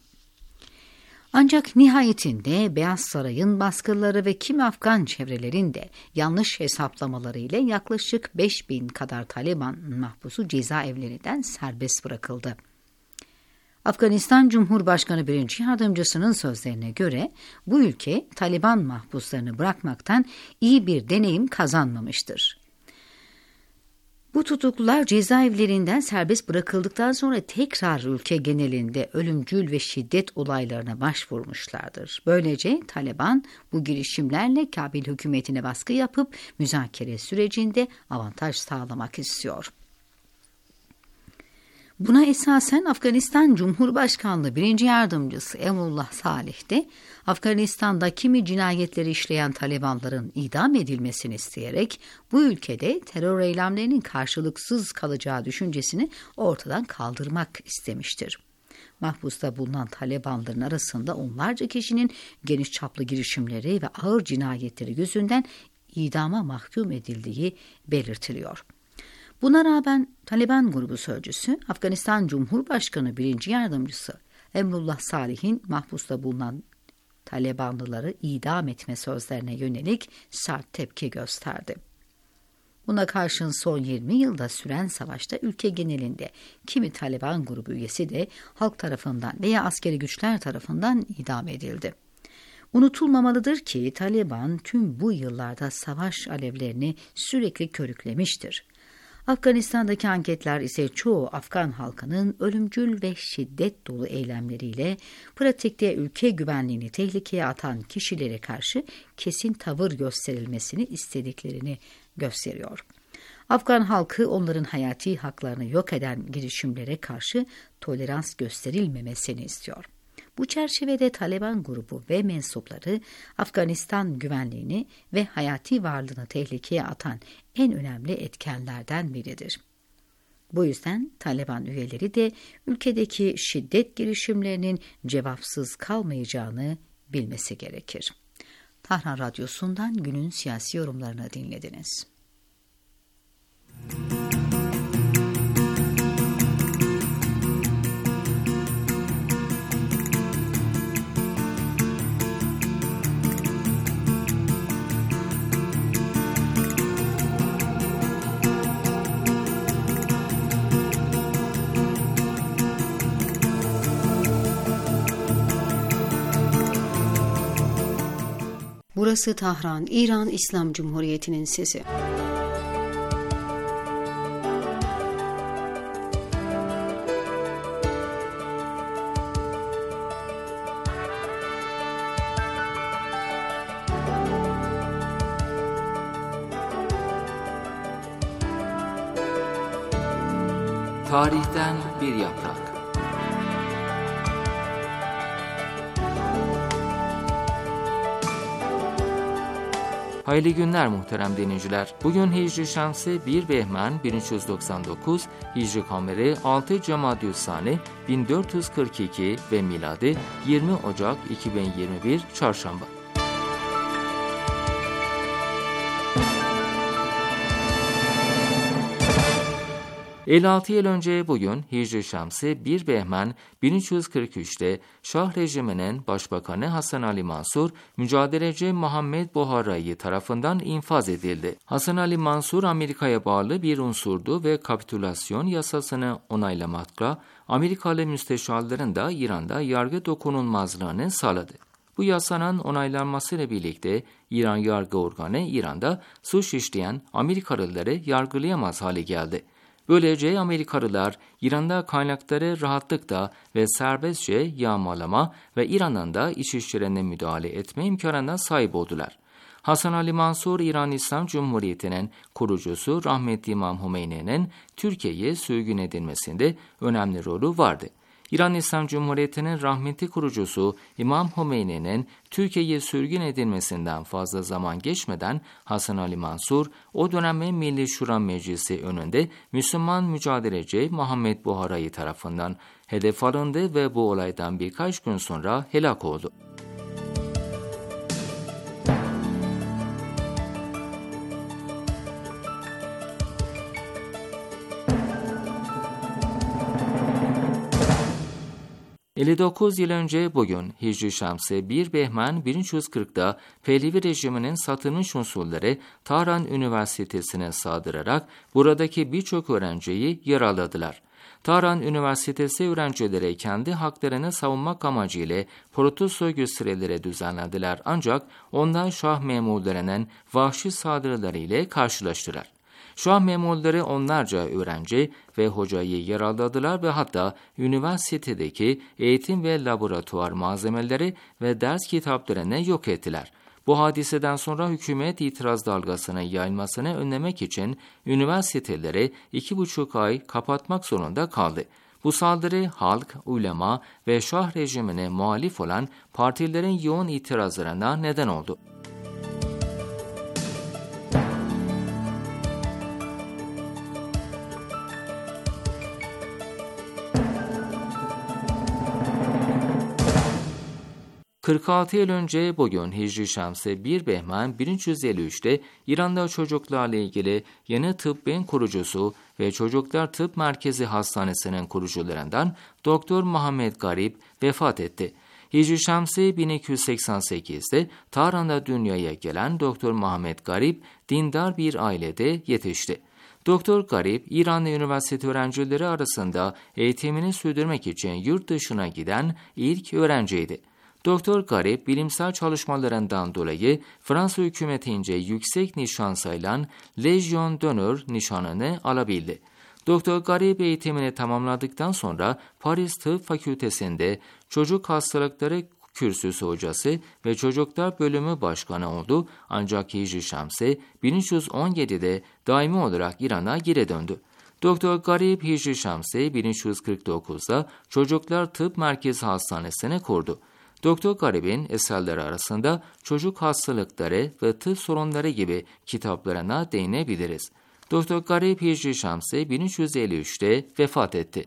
Ancak nihayetinde Beyaz Saray'ın baskıları ve kimi Afgan çevrelerinde yanlış hesaplamaları ile yaklaşık beş bin kadar Taliban mahpusu cezaevlerinden serbest bırakıldı. Afganistan Cumhurbaşkanı birinci Yardımcısının sözlerine göre bu ülke Taliban mahpuslarını bırakmaktan iyi bir deneyim kazanmamıştır. Bu tutuklular cezaevlerinden serbest bırakıldıktan sonra tekrar ülke genelinde ölümcül ve şiddet olaylarına başvurmuşlardır. Böylece Taliban bu girişimlerle Kabil hükümetine baskı yapıp müzakere sürecinde avantaj sağlamak istiyor. Buna esasen Afganistan Cumhurbaşkanlığı birinci Yardımcısı Emrullah Salih de Afganistan'da kimi cinayetleri işleyen Talibanların idam edilmesini isteyerek bu ülkede terör eylemlerinin karşılıksız kalacağı düşüncesini ortadan kaldırmak istemiştir. Mahpusta bulunan Talibanların arasında onlarca kişinin geniş çaplı girişimleri ve ağır cinayetleri yüzünden idama mahkum edildiği belirtiliyor. Buna rağmen Taliban grubu sözcüsü Afganistan Cumhurbaşkanı birinci Yardımcısı Emrullah Salih'in mahpusta bulunan Talibanlıları idam etme sözlerine yönelik sert tepki gösterdi. Buna karşın son yirmi yılda süren savaşta ülke genelinde kimi Taliban grubu üyesi de halk tarafından veya askeri güçler tarafından idam edildi. Unutulmamalıdır ki Taliban tüm bu yıllarda savaş alevlerini sürekli körüklemiştir. Afganistan'daki anketler ise çoğu Afgan halkının ölümcül ve şiddet dolu eylemleriyle pratikte ülke güvenliğini tehlikeye atan kişilere karşı kesin tavır gösterilmesini istediklerini gösteriyor. Afgan halkı onların hayati haklarını yok eden girişimlere karşı tolerans gösterilmemesini istiyor. Bu çerçevede Taliban grubu ve mensupları Afganistan güvenliğini ve hayati varlığını tehlikeye atan en önemli etkenlerden biridir. Bu yüzden Taliban üyeleri de ülkedeki şiddet girişimlerinin cevapsız kalmayacağını bilmesi gerekir. Tahran Radyosu'ndan günün siyasi yorumlarını dinlediniz. Burası Tahran, İran İslam Cumhuriyeti'nin sesi. Tarihten bir yaprak. Hayırlı günler muhterem dinleyiciler. Bugün Hicri Şemsi bir Behmen bin üç yüz doksan dokuz, Hicri Kameri altı Cemadü'l-Sani bin dört yüz kırk iki ve miladi yirmi Ocak iki bin yirmi bir Çarşamba. elli altı yıl önce bugün Hicri Şemsi bir Behmen bin üç yüz kırk üçte Şah rejiminin Başbakanı Hasan Ali Mansur, mücadeleci Muhammed Buharayi tarafından infaz edildi. Hasan Ali Mansur Amerika'ya bağlı bir unsurdu ve kapitülasyon yasasını onaylamakla Amerikalı müsteşarların da İran'da yargı dokunulmazlığını sağladı. Bu yasanın onaylanmasıyla birlikte İran yargı organı İran'da suç işleyen Amerikalıları yargılayamaz hale geldi. Böylece Amerikalılar İran'da kaynakları rahatlıkla ve serbestçe yağmalama ve İran'ın da iç işlerine müdahale etme imkanına sahip oldular. Hasan Ali Mansur, İran İslam Cumhuriyeti'nin kurucusu rahmetli İmam Hümeyni'nin Türkiye'ye sürgün edilmesinde önemli rolü vardı. İran İslam Cumhuriyeti'nin rahmetli kurucusu İmam Hümeyni'nin Türkiye'ye sürgün edilmesinden fazla zaman geçmeden Hasan Ali Mansur, o dönemin Milli Şura Meclisi önünde Müslüman mücadeleci Muhammed Buharayi tarafından hedef alındı ve bu olaydan birkaç gün sonra helak oldu. elli dokuz yıl önce bugün Hicri Şemsi bir Behmen bin üç yüz kırkta Pehlevi rejiminin satılmış unsurları Tahran Üniversitesi'ne sağdırarak buradaki birçok öğrenciyi yaraladılar. Tahran Üniversitesi öğrencileri kendi haklarını savunmak amacıyla protesto gösterileri düzenlediler, ancak onlar Şah memurlarının vahşi saldırıları ile karşılaştılar. Şah memurları onlarca öğrenci ve hocayı yaraladılar ve hatta üniversitedeki eğitim ve laboratuvar malzemeleri ve ders kitaplarını yok ettiler. Bu hadiseden sonra hükümet itiraz dalgasının yayılmasını önlemek için üniversiteleri iki buçuk ay kapatmak zorunda kaldı. Bu saldırı halk, ulema ve Şah rejimine muhalif olan partilerin yoğun itirazlarına neden oldu. kırk altı yıl önce bugün Hicri Şemsi bir Behmen bin üç yüz elli üçte İran'da çocuklarla ilgili yeni tıbbın kurucusu ve Çocuklar Tıp Merkezi Hastanesi'nin kurucularından Doktor Muhammed Garip vefat etti. Hicri Şemsi bin iki yüz seksen sekizde Tahran'da dünyaya gelen Doktor Muhammed Garip dindar bir ailede yetişti. Doktor Garip, İranlı üniversite öğrencileri arasında eğitimini sürdürmek için yurt dışına giden ilk öğrenciydi. Doktor Garip, bilimsel çalışmalarından dolayı Fransa hükümetince yüksek nişan sayılan Legion d'Honneur nişanını alabildi. Doktor Garip eğitimini tamamladıktan sonra Paris Tıp Fakültesi'nde çocuk hastalıkları kürsüsü hocası ve çocuklar bölümü başkanı oldu, ancak Hicri Şemsi bin üç yüz on yedide daimi olarak İran'a geri döndü. Doktor Garip Hicri Şemsi bin üç yüz kırk dokuzda Çocuklar Tıp Merkezi Hastanesi'ni kurdu. Doktor Garip'in eserleri arasında çocuk hastalıkları ve tıp sorunları gibi kitaplarına değinebiliriz. Doktor Garip Hicri Şemsi bin üç yüz elli üçte vefat etti.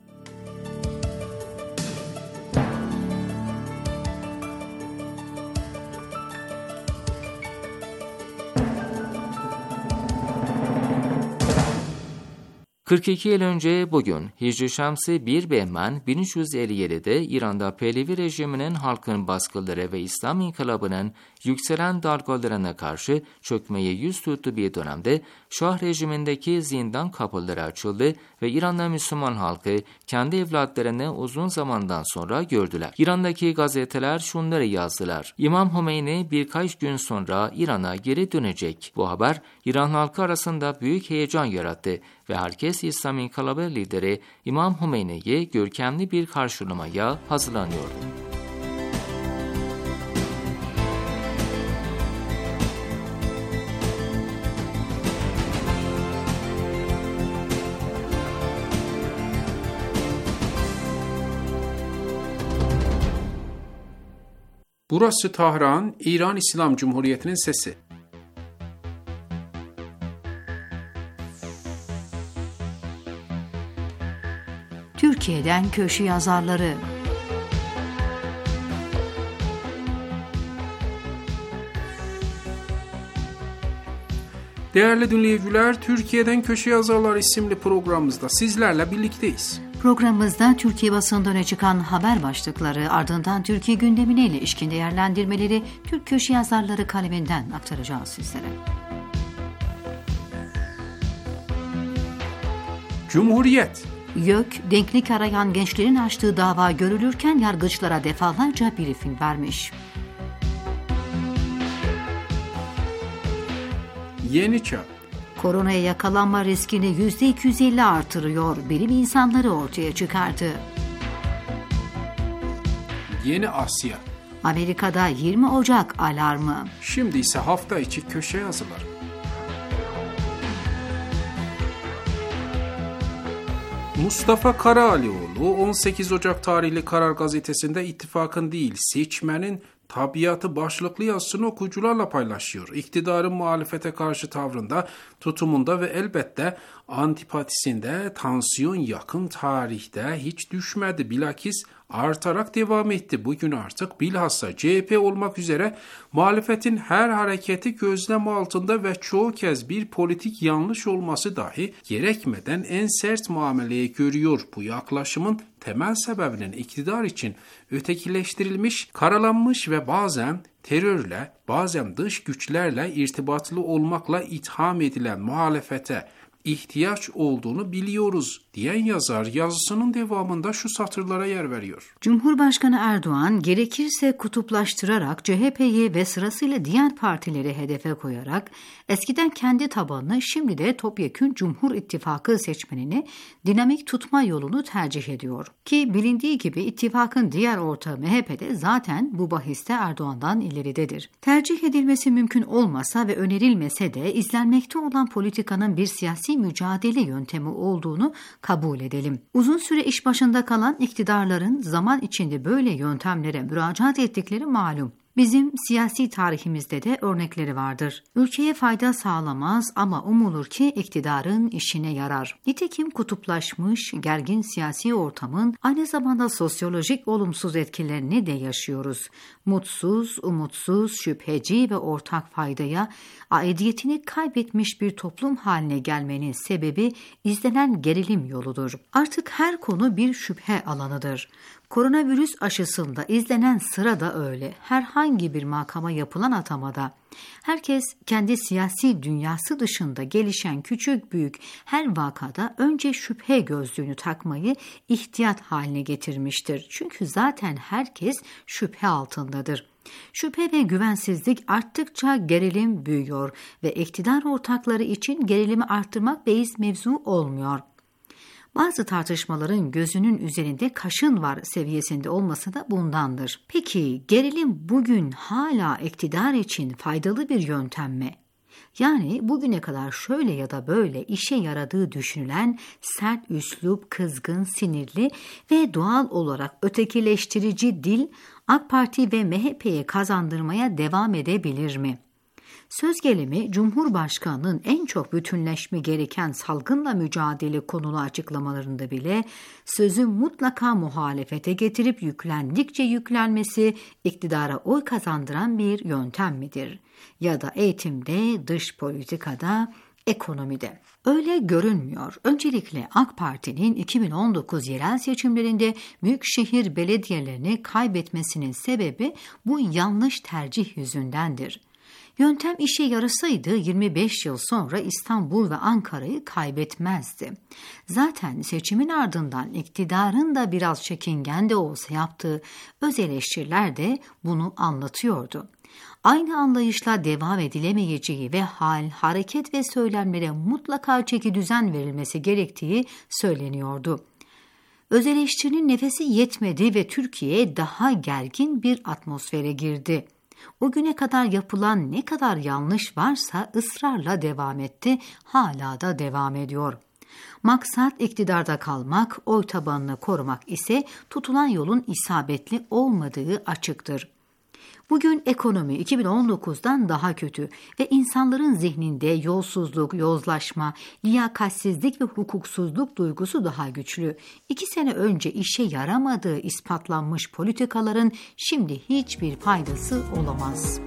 kırk iki yıl önce bugün Hicri Şemsi bir Behmen bin üç yüz elli yedide İran'da Pehlevi rejiminin halkın baskıları ve İslam inkılabının yükselen dalgalarına karşı çökmeye yüz tuttuğu bir dönemde Şah rejimindeki zindan kapıları açıldı ve İran'da Müslüman halkı kendi evlatlarını uzun zamandan sonra gördüler. İran'daki gazeteler şunları yazdılar: İmam Hümeyni birkaç gün sonra İran'a geri dönecek. Bu haber İran halkı arasında büyük heyecan yarattı ve herkes İslam İnkılabı lideri İmam Hümeyni'ye görkemli bir karşılamaya hazırlanıyordu. Burası Tahran, İran İslam Cumhuriyeti'nin sesi. Türkiye'den köşe yazarları. Değerli dinleyiciler, Türkiye'den Köşe Yazarlar isimli programımızda sizlerle birlikteyiz. Programımızda Türkiye basında öne çıkan haber başlıkları, ardından Türkiye gündemine ilişkin değerlendirmeleri Türk köşe yazarları kaleminden aktaracağız sizlere. Cumhuriyet. YÖK, denklik arayan gençlerin açtığı dava görülürken yargıçlara defalarca briefing vermiş. Yeni Çağ. Koronaya yakalanma riskini yüzde iki yüz elli artırıyor, bilim insanları ortaya çıkardı. Yeni Asya. Amerika'da yirmi Ocak alarmı. Şimdi ise hafta içi köşe yazıları. Mustafa Karaalioğlu on sekiz Ocak tarihli Karar Gazetesi'nde ittifakın değil seçmenin tabiatı başlıklı yazısını okuyucularla paylaşıyor. İktidarın muhalefete karşı tavrında, tutumunda ve elbette antipatisinde tansiyon yakın tarihte hiç düşmedi. Bilakis artarak devam etti. Bugün artık bilhassa C H P olmak üzere muhalefetin her hareketi gözlem altında ve çoğu kez bir politik yanlış olması dahi gerekmeden en sert muameleyi görüyor. Bu yaklaşımın temel sebebinin iktidar için ötekileştirilmiş, karalanmış ve bazen terörle, bazen dış güçlerle irtibatlı olmakla itham edilen muhalefete ihtiyaç olduğunu biliyoruz diyen yazar yazısının devamında şu satırlara yer veriyor. Cumhurbaşkanı Erdoğan gerekirse kutuplaştırarak C H P'yi ve sırasıyla diğer partileri hedefe koyarak eskiden kendi tabanını şimdi de topyekün Cumhur İttifakı seçmenini dinamik tutma yolunu tercih ediyor. Ki bilindiği gibi ittifakın diğer ortağı M H P'de zaten bu bahiste Erdoğan'dan ileridedir. Tercih edilmesi mümkün olmasa ve önerilmese de izlenmekte olan politikanın bir siyasi mücadele yöntemi olduğunu kabul edelim. Uzun süre iş başında kalan iktidarların zaman içinde böyle yöntemlere müracaat ettikleri malum. Bizim siyasi tarihimizde de örnekleri vardır. Ülkeye fayda sağlamaz ama umulur ki iktidarın işine yarar. Nitekim kutuplaşmış, gergin siyasi ortamın aynı zamanda sosyolojik olumsuz etkilerini de yaşıyoruz. Mutsuz, umutsuz, şüpheci ve ortak faydaya aidiyetini kaybetmiş bir toplum haline gelmenin sebebi izlenen gerilim yoludur. Artık her konu bir şüphe alanıdır. Koronavirüs aşısında izlenen sıra da öyle. Herhangi bir makama yapılan atamada herkes kendi siyasi dünyası dışında gelişen küçük büyük her vakada önce şüphe gözlüğünü takmayı ihtiyat haline getirmiştir. Çünkü zaten herkes şüphe altındadır. Şüphe ve güvensizlik arttıkça gerilim büyüyor ve iktidar ortakları için gerilimi arttırmak beis mevzu olmuyor. Bazı tartışmaların gözünün üzerinde kaşın var seviyesinde olması da bundandır. Peki gerilim bugün hala iktidar için faydalı bir yöntem mi? Yani bugüne kadar şöyle ya da böyle işe yaradığı düşünülen sert üslup, kızgın, sinirli ve doğal olarak ötekileştirici dil AK Parti ve M H P'ye kazandırmaya devam edebilir mi? Söz gelimi Cumhurbaşkanı'nın en çok bütünleşme gereken salgınla mücadele konulu açıklamalarında bile sözü mutlaka muhalefete getirip yüklendikçe yüklenmesi iktidara oy kazandıran bir yöntem midir? Ya da eğitimde, dış politikada, ekonomide. Öyle görünmüyor. Öncelikle AK Parti'nin iki bin on dokuz yerel seçimlerinde büyükşehir belediyelerini kaybetmesinin sebebi bu yanlış tercih yüzündendir. Yöntem işe yarasaydı yirmi beş yıl sonra İstanbul ve Ankara'yı kaybetmezdi. Zaten seçimin ardından iktidarın da biraz çekingen de olsa yaptığı öz eleştiriler de bunu anlatıyordu. Aynı anlayışla devam edilemeyeceği ve hal, hareket ve söylemlere mutlaka çekidüzen verilmesi gerektiği söyleniyordu. Öz eleştirinin nefesi yetmedi ve Türkiye daha gergin bir atmosfere girdi. O güne kadar yapılan ne kadar yanlış varsa ısrarla devam etti, hala da devam ediyor. Maksat iktidarda kalmak, oy tabanını korumak ise tutulan yolun isabetli olmadığı açıktır. Bugün ekonomi iki bin on dokuzdan daha kötü ve insanların zihninde yolsuzluk, yozlaşma, liyakatsizlik ve hukuksuzluk duygusu daha güçlü. İki sene önce işe yaramadığı ispatlanmış politikaların şimdi hiçbir faydası olamaz.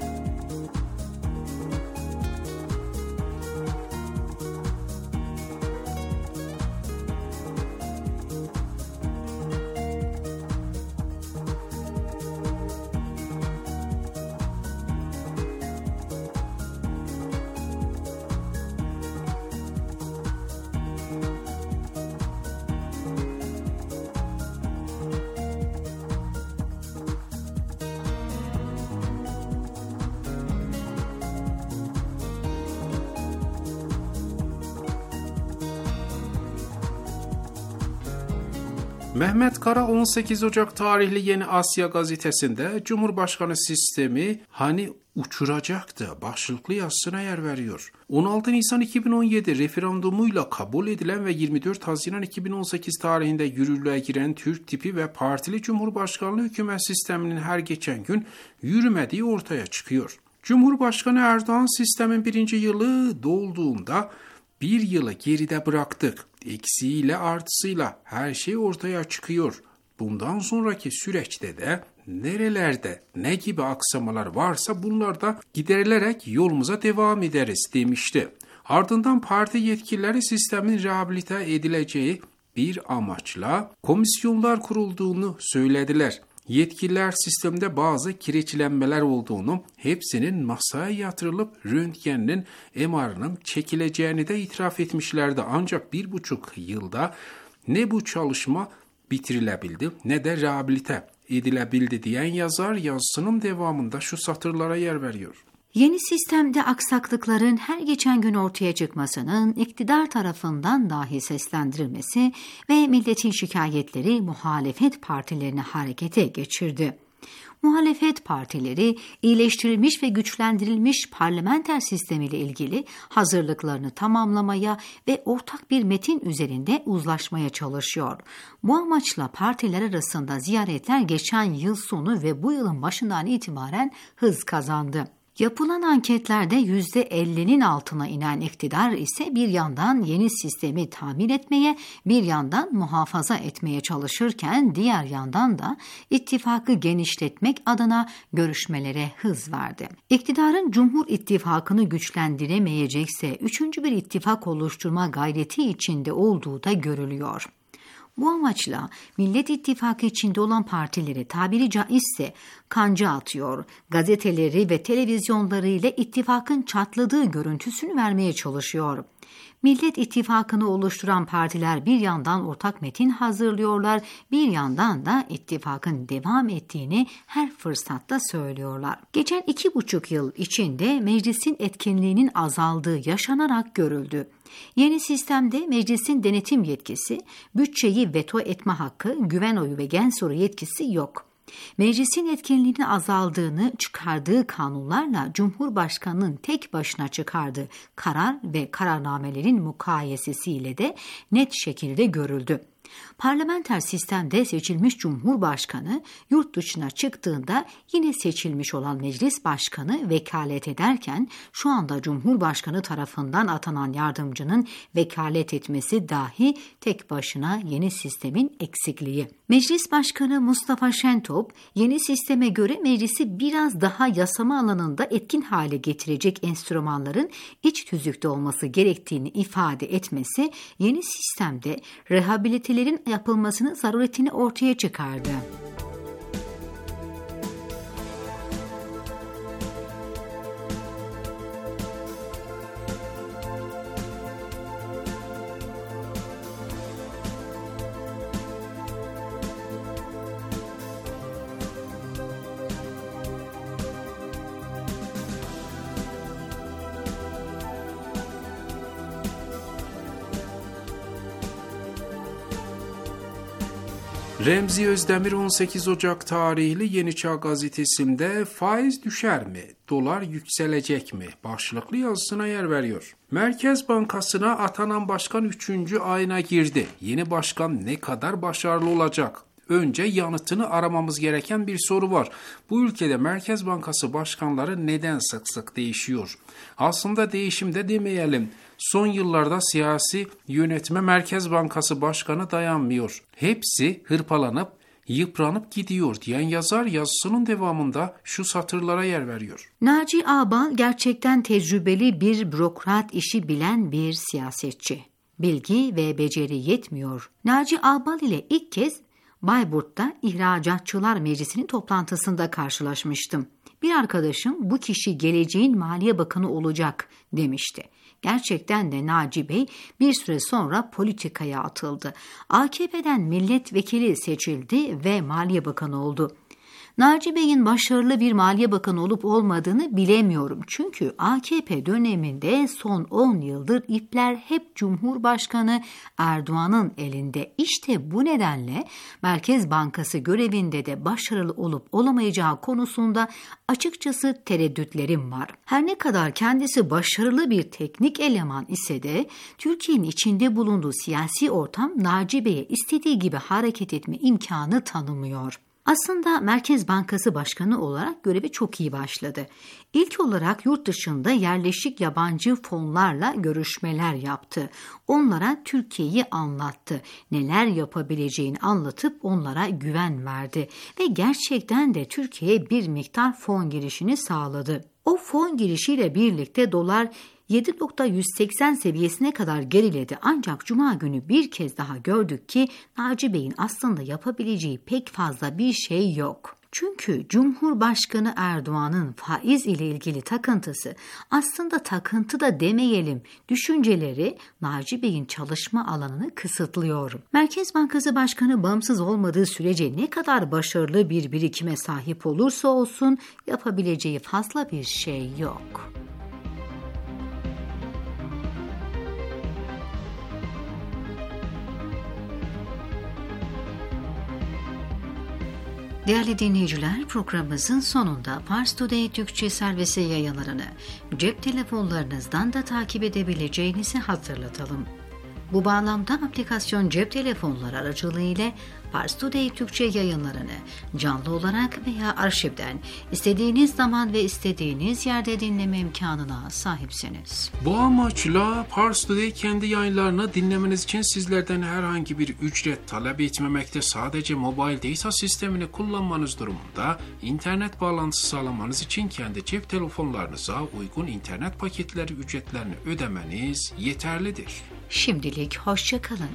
Mehmet Kara on sekiz Ocak tarihli Yeni Asya gazetesinde Cumhurbaşkanı sistemi hani uçuracaktı başlıklı yazısına yer veriyor. on altı Nisan iki bin on yedi referandumuyla kabul edilen ve yirmi dört Haziran iki bin on sekiz tarihinde yürürlüğe giren Türk tipi ve partili Cumhurbaşkanlığı hükümet sisteminin her geçen gün yürümediği ortaya çıkıyor. Cumhurbaşkanı Erdoğan sistemin birinci yılı dolduğunda bir yılı geride bıraktık. Eksiğiyle artısıyla her şey ortaya çıkıyor. Bundan sonraki süreçte de nerelerde ne gibi aksamalar varsa bunlar da giderilerek yolumuza devam ederiz demişti. Ardından parti yetkilileri sistemin rehabilite edileceği bir amaçla komisyonlar kurulduğunu söylediler. Yetkililer sistemde bazı kireçlenmeler olduğunu, hepsinin masaya yatırılıp röntgenin M R'ının çekileceğini de itiraf etmişlerdi. Ancak bir buçuk yılda ne bu çalışma bitirilebildi ne de rehabilite edilebildi diyen yazar yazısının devamında şu satırlara yer veriyor. Yeni sistemde aksaklıkların her geçen gün ortaya çıkmasının iktidar tarafından dahi seslendirilmesi ve milletin şikayetleri muhalefet partilerini harekete geçirdi. Muhalefet partileri iyileştirilmiş ve güçlendirilmiş parlamenter sistemiyle ilgili hazırlıklarını tamamlamaya ve ortak bir metin üzerinde uzlaşmaya çalışıyor. Bu amaçla partiler arasında ziyaretler geçen yıl sonu ve bu yılın başından itibaren hız kazandı. Yapılan anketlerde yüzde ellinin altına inen iktidar ise bir yandan yeni sistemi tamir etmeye, bir yandan muhafaza etmeye çalışırken diğer yandan da ittifakı genişletmek adına görüşmelere hız verdi. İktidarın Cumhur İttifakı'nı güçlendiremeyecekse üçüncü bir ittifak oluşturma gayreti içinde olduğu da görülüyor. Bu amaçla Millet İttifakı içinde olan partileri tabiri caizse kanca atıyor, gazeteleri ve televizyonları ile ittifakın çatladığı görüntüsünü vermeye çalışıyor. Millet İttifakı'nı oluşturan partiler bir yandan ortak metin hazırlıyorlar, bir yandan da ittifakın devam ettiğini her fırsatta söylüyorlar. Geçen iki buçuk yıl içinde meclisin etkinliğinin azaldığı yaşanarak görüldü. Yeni sistemde meclisin denetim yetkisi, bütçeyi veto etme hakkı, güven oyu ve gen soru yetkisi yok. Meclisin etkinliğinin azaldığını çıkardığı kanunlarla Cumhurbaşkanı'nın tek başına çıkardığı karar ve kararnamelerin mukayesesiyle de net şekilde görüldü. Parlamenter sistemde seçilmiş Cumhurbaşkanı yurt dışına çıktığında yine seçilmiş olan meclis başkanı vekalet ederken şu anda Cumhurbaşkanı tarafından atanan yardımcının vekalet etmesi dahi tek başına yeni sistemin eksikliği. Meclis Başkanı Mustafa Şentop yeni sisteme göre meclisi biraz daha yasama alanında etkin hale getirecek enstrümanların iç tüzükte olması gerektiğini ifade etmesi yeni sistemde rehabilitelerin yapılmasının zaruretini ortaya çıkardı. Remzi Özdemir on sekiz Ocak tarihli Yeni Çağ gazetesinde faiz düşer mi, dolar yükselecek mi başlıklı yazısına yer veriyor. Merkez Bankası'na atanan başkan üçüncü ayına girdi. Yeni başkan ne kadar başarılı olacak? önce yanıtını aramamız gereken bir soru var. Bu ülkede Merkez Bankası başkanları neden sık sık değişiyor? Aslında değişim de demeyelim. Son yıllarda siyasi yönetime Merkez Bankası başkanı dayanmıyor. Hepsi hırpalanıp, yıpranıp gidiyor diyen yazar yazısının devamında şu satırlara yer veriyor. Naci Ağbal gerçekten tecrübeli bir bürokrat, işi bilen bir siyasetçi. Bilgi ve beceri yetmiyor. Naci Ağbal ile ilk kez Bayburt'ta İhracatçılar Meclisi'nin toplantısında karşılaşmıştım. Bir arkadaşım bu kişi geleceğin Maliye Bakanı olacak demişti. Gerçekten de Naci Bey bir süre sonra politikaya atıldı. A K P'den milletvekili seçildi ve Maliye Bakanı oldu. Naci Bey'in başarılı bir Maliye Bakanı olup olmadığını bilemiyorum. Çünkü A K P döneminde son on yıldır ipler hep Cumhurbaşkanı Erdoğan'ın elinde. İşte bu nedenle Merkez Bankası görevinde de başarılı olup olamayacağı konusunda açıkçası tereddütlerim var. Her ne kadar kendisi başarılı bir teknik eleman ise de Türkiye'nin içinde bulunduğu siyasi ortam Naci Bey'e istediği gibi hareket etme imkanı tanımıyor. Aslında Merkez Bankası Başkanı olarak görevi çok iyi başladı. İlk olarak yurt dışında yerleşik yabancı fonlarla görüşmeler yaptı. Onlara Türkiye'yi anlattı. Neler yapabileceğini anlatıp onlara güven verdi. Ve gerçekten de Türkiye'ye bir miktar fon girişini sağladı. O fon girişiyle birlikte dolar yedi nokta yüz seksen seviyesine kadar geriledi. Ancak Cuma günü bir kez daha gördük ki Naci Bey'in aslında yapabileceği pek fazla bir şey yok. Çünkü Cumhurbaşkanı Erdoğan'ın faiz ile ilgili takıntısı, aslında takıntı da demeyelim, düşünceleri Naci Bey'in çalışma alanını kısıtlıyor. Merkez Bankası Başkanı bağımsız olmadığı sürece ne kadar başarılı bir birikime sahip olursa olsun yapabileceği fazla bir şey yok. Değerli dinleyiciler, programımızın sonunda Pars Today Türkçe servisi yayınlarını cep telefonlarınızdan da takip edebileceğinizi hatırlatalım. Bu bağlamda aplikasyon cep telefonları aracılığıyla Pars Today Türkçe yayınlarını canlı olarak veya arşivden istediğiniz zaman ve istediğiniz yerde dinleme imkanına sahipsiniz. Bu amaçla Pars Today kendi yayınlarını dinlemeniz için sizlerden herhangi bir ücret talep etmemekte. Sadece mobile data sistemini kullanmanız durumunda internet bağlantısı sağlamanız için kendi cep telefonlarınıza uygun internet paketleri ücretlerini ödemeniz yeterlidir. Şimdilik hoşça kalın.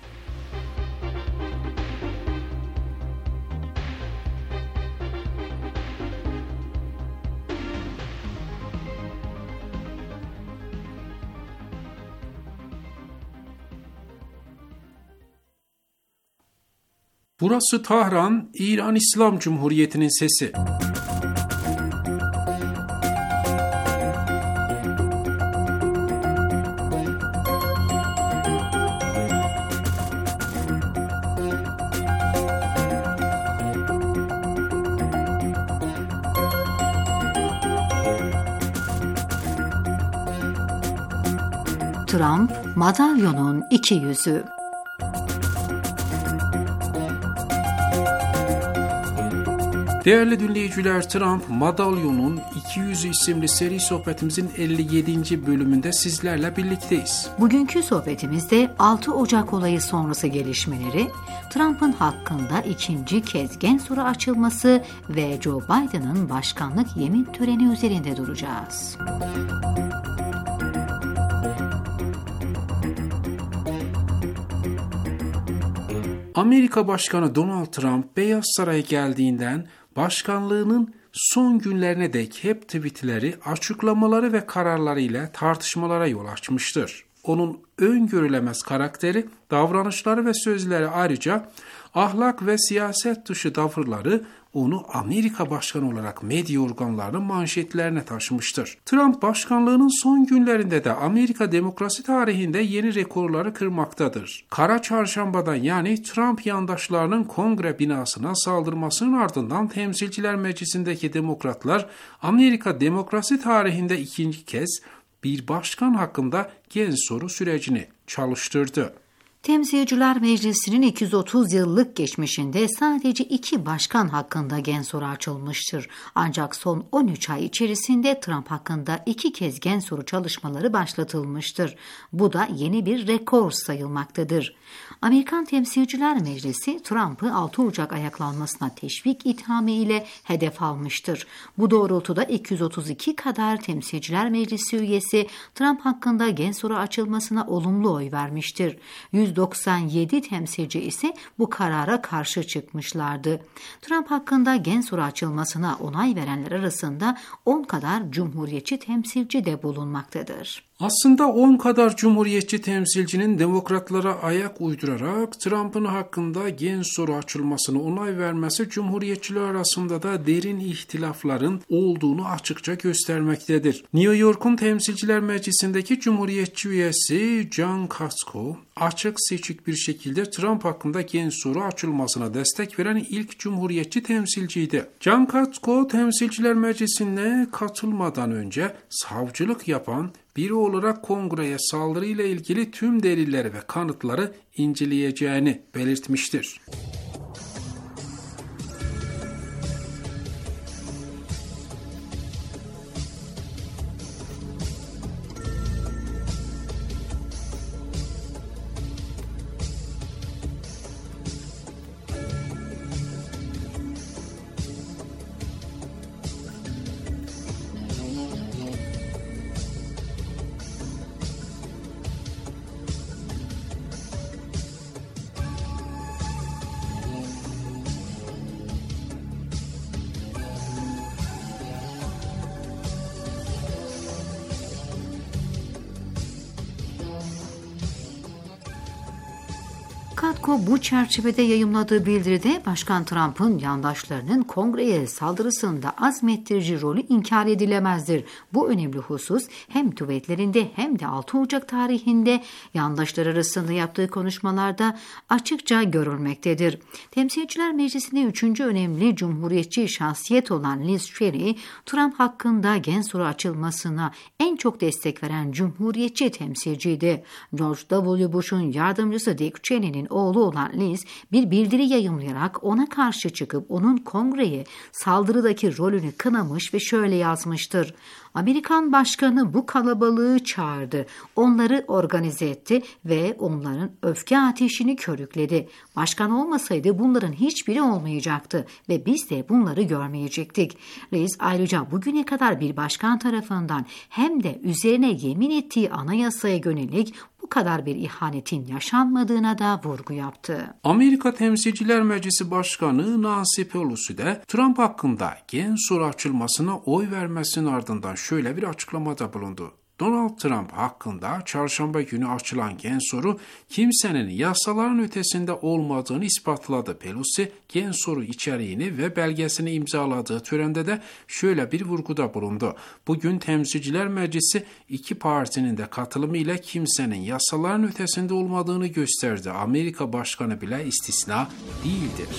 Burası Tahran, İran İslam Cumhuriyeti'nin sesi. Trump, madalyonun iki yüzü. Değerli dinleyiciler, Trump Madalyonun iki yüzü isimli seri sohbetimizin elli yedinci bölümünde sizlerle birlikteyiz. Bugünkü sohbetimizde altı Ocak olayı sonrası gelişmeleri, Trump'ın hakkında ikinci kez gen soru açılması ve Joe Biden'ın başkanlık yemin töreni üzerinde duracağız. Amerika Başkanı Donald Trump Beyaz Saray'a geldiğinden başkanlığının son günlerine dek hep tweetleri, açıklamaları ve kararlarıyla tartışmalara yol açmıştır. Onun öngörülemez karakteri, davranışları ve sözleri, ayrıca ahlak ve siyaset dışı tavırları onu Amerika başkanı olarak medya organlarının manşetlerine taşımıştır. Trump başkanlığının son günlerinde de Amerika demokrasi tarihinde yeni rekorları kırmaktadır. Kara Çarşamba'dan, yani Trump yandaşlarının kongre binasına saldırmasının ardından Temsilciler Meclisi'ndeki demokratlar Amerika demokrasi tarihinde ikinci kez bir başkan hakkında gen soru sürecini çalıştırdı. Temsilciler Meclisi'nin iki yüz otuz yıllık geçmişinde sadece iki başkan hakkında gen soru açılmıştır. Ancak son on üç ay içerisinde Trump hakkında iki kez gen soru çalışmaları başlatılmıştır. Bu da yeni bir rekor sayılmaktadır. Amerikan Temsilciler Meclisi Trump'ı altı Ocak ayaklanmasına teşvik ithamı ile hedef almıştır. Bu doğrultuda iki yüz otuz iki kadar Temsilciler Meclisi üyesi Trump hakkında gen soru açılmasına olumlu oy vermiştir. yüz doksan yedi temsilci ise bu karara karşı çıkmışlardı. Trump hakkında gen soru açılmasına onay verenler arasında on kadar cumhuriyetçi temsilci de bulunmaktadır. Aslında on kadar cumhuriyetçi temsilcinin demokratlara ayak uydurarak Trump'ın hakkında gen soru açılmasına onay vermesi cumhuriyetçiler arasında da derin ihtilafların olduğunu açıkça göstermektedir. New York'un Temsilciler Meclisi'ndeki cumhuriyetçi üyesi John Katko açık seçik bir şekilde Trump hakkında gen soru açılmasına destek veren ilk cumhuriyetçi temsilciydi. John Katko Temsilciler Meclisi'ne katılmadan önce savcılık yapan biri olarak kongreye saldırıyla ilgili tüm delilleri ve kanıtları inceleyeceğini belirtmiştir. Katko bu çerçevede yayımladığı bildiride Başkan Trump'ın yandaşlarının kongreye saldırısında azmettirici rolü inkar edilemezdir. Bu önemli husus hem tweetlerinde hem de altı Ocak tarihinde yandaşlar arasında yaptığı konuşmalarda açıkça görülmektedir. Temsilciler Meclisi'nde üçüncü önemli cumhuriyetçi şahsiyet olan Liz Cheney, Trump hakkında gen soru açılmasına en çok destek veren cumhuriyetçi temsilciydi. George W. Bush'un yardımcısı Dick Cheney'nin oğlu olan Liz bir bildiri yayımlayarak ona karşı çıkıp onun kongreye saldırıdaki rolünü kınamış ve şöyle yazmıştır. Amerikan başkanı bu kalabalığı çağırdı, onları organize etti ve onların öfke ateşini körükledi. Başkan olmasaydı bunların hiçbiri olmayacaktı ve biz de bunları görmeyecektik. Reis ayrıca bugüne kadar bir başkan tarafından hem de üzerine yemin ettiği anayasaya yönelik bu kadar bir ihanetin yaşanmadığına da vurgu yaptı. Amerika Temsilciler Meclisi Başkanı Nancy Pelosi de Trump hakkında gen soru açılmasına oy vermesinin ardından şöyle bir açıklamada bulundu. Donald Trump hakkında çarşamba günü açılan gen soru kimsenin yasaların ötesinde olmadığını ispatladı. Pelosi gen soru içeriğini ve belgesini imzaladığı törende de şöyle bir vurguda bulundu. Bugün Temsilciler Meclisi iki partinin de katılımıyla kimsenin yasaların ötesinde olmadığını gösterdi. Amerika Başkanı bile istisna değildir.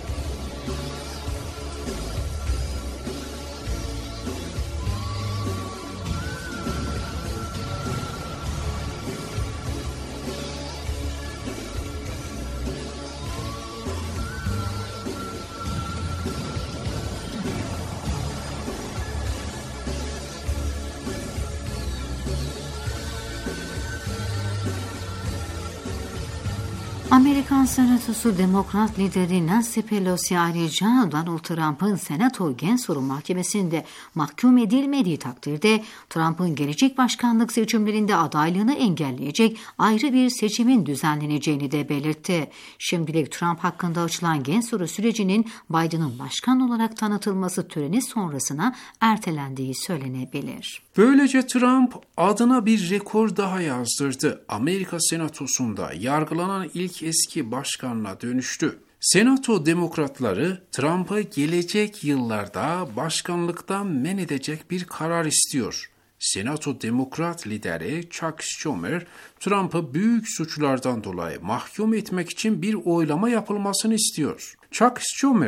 Amerikan Senatosu Demokrat lideri Nancy Pelosi ayrıca Donald Trump'ın Senato Gen Soru Mahkemesi'nde mahkum edilmediği takdirde Trump'ın gelecek başkanlık seçimlerinde adaylığını engelleyecek ayrı bir seçimin düzenleneceğini de belirtti. Şimdilik Trump hakkında açılan gen soru sürecinin Biden'ın başkan olarak tanıtılması töreni sonrasına ertelendiği söylenebilir. Böylece Trump adına bir rekor daha yazdırdı. Amerika Senatosu'nda yargılanan ilk eski başkanla dönüştü. Senato demokratları Trump'ı gelecek yıllarda başkanlıktan men edecek bir karar istiyor. Senato Demokrat lideri Chuck Schumer, Trump'ı büyük suçlardan dolayı mahkum etmek için bir oylama yapılmasını istiyor. Chuck Schumer,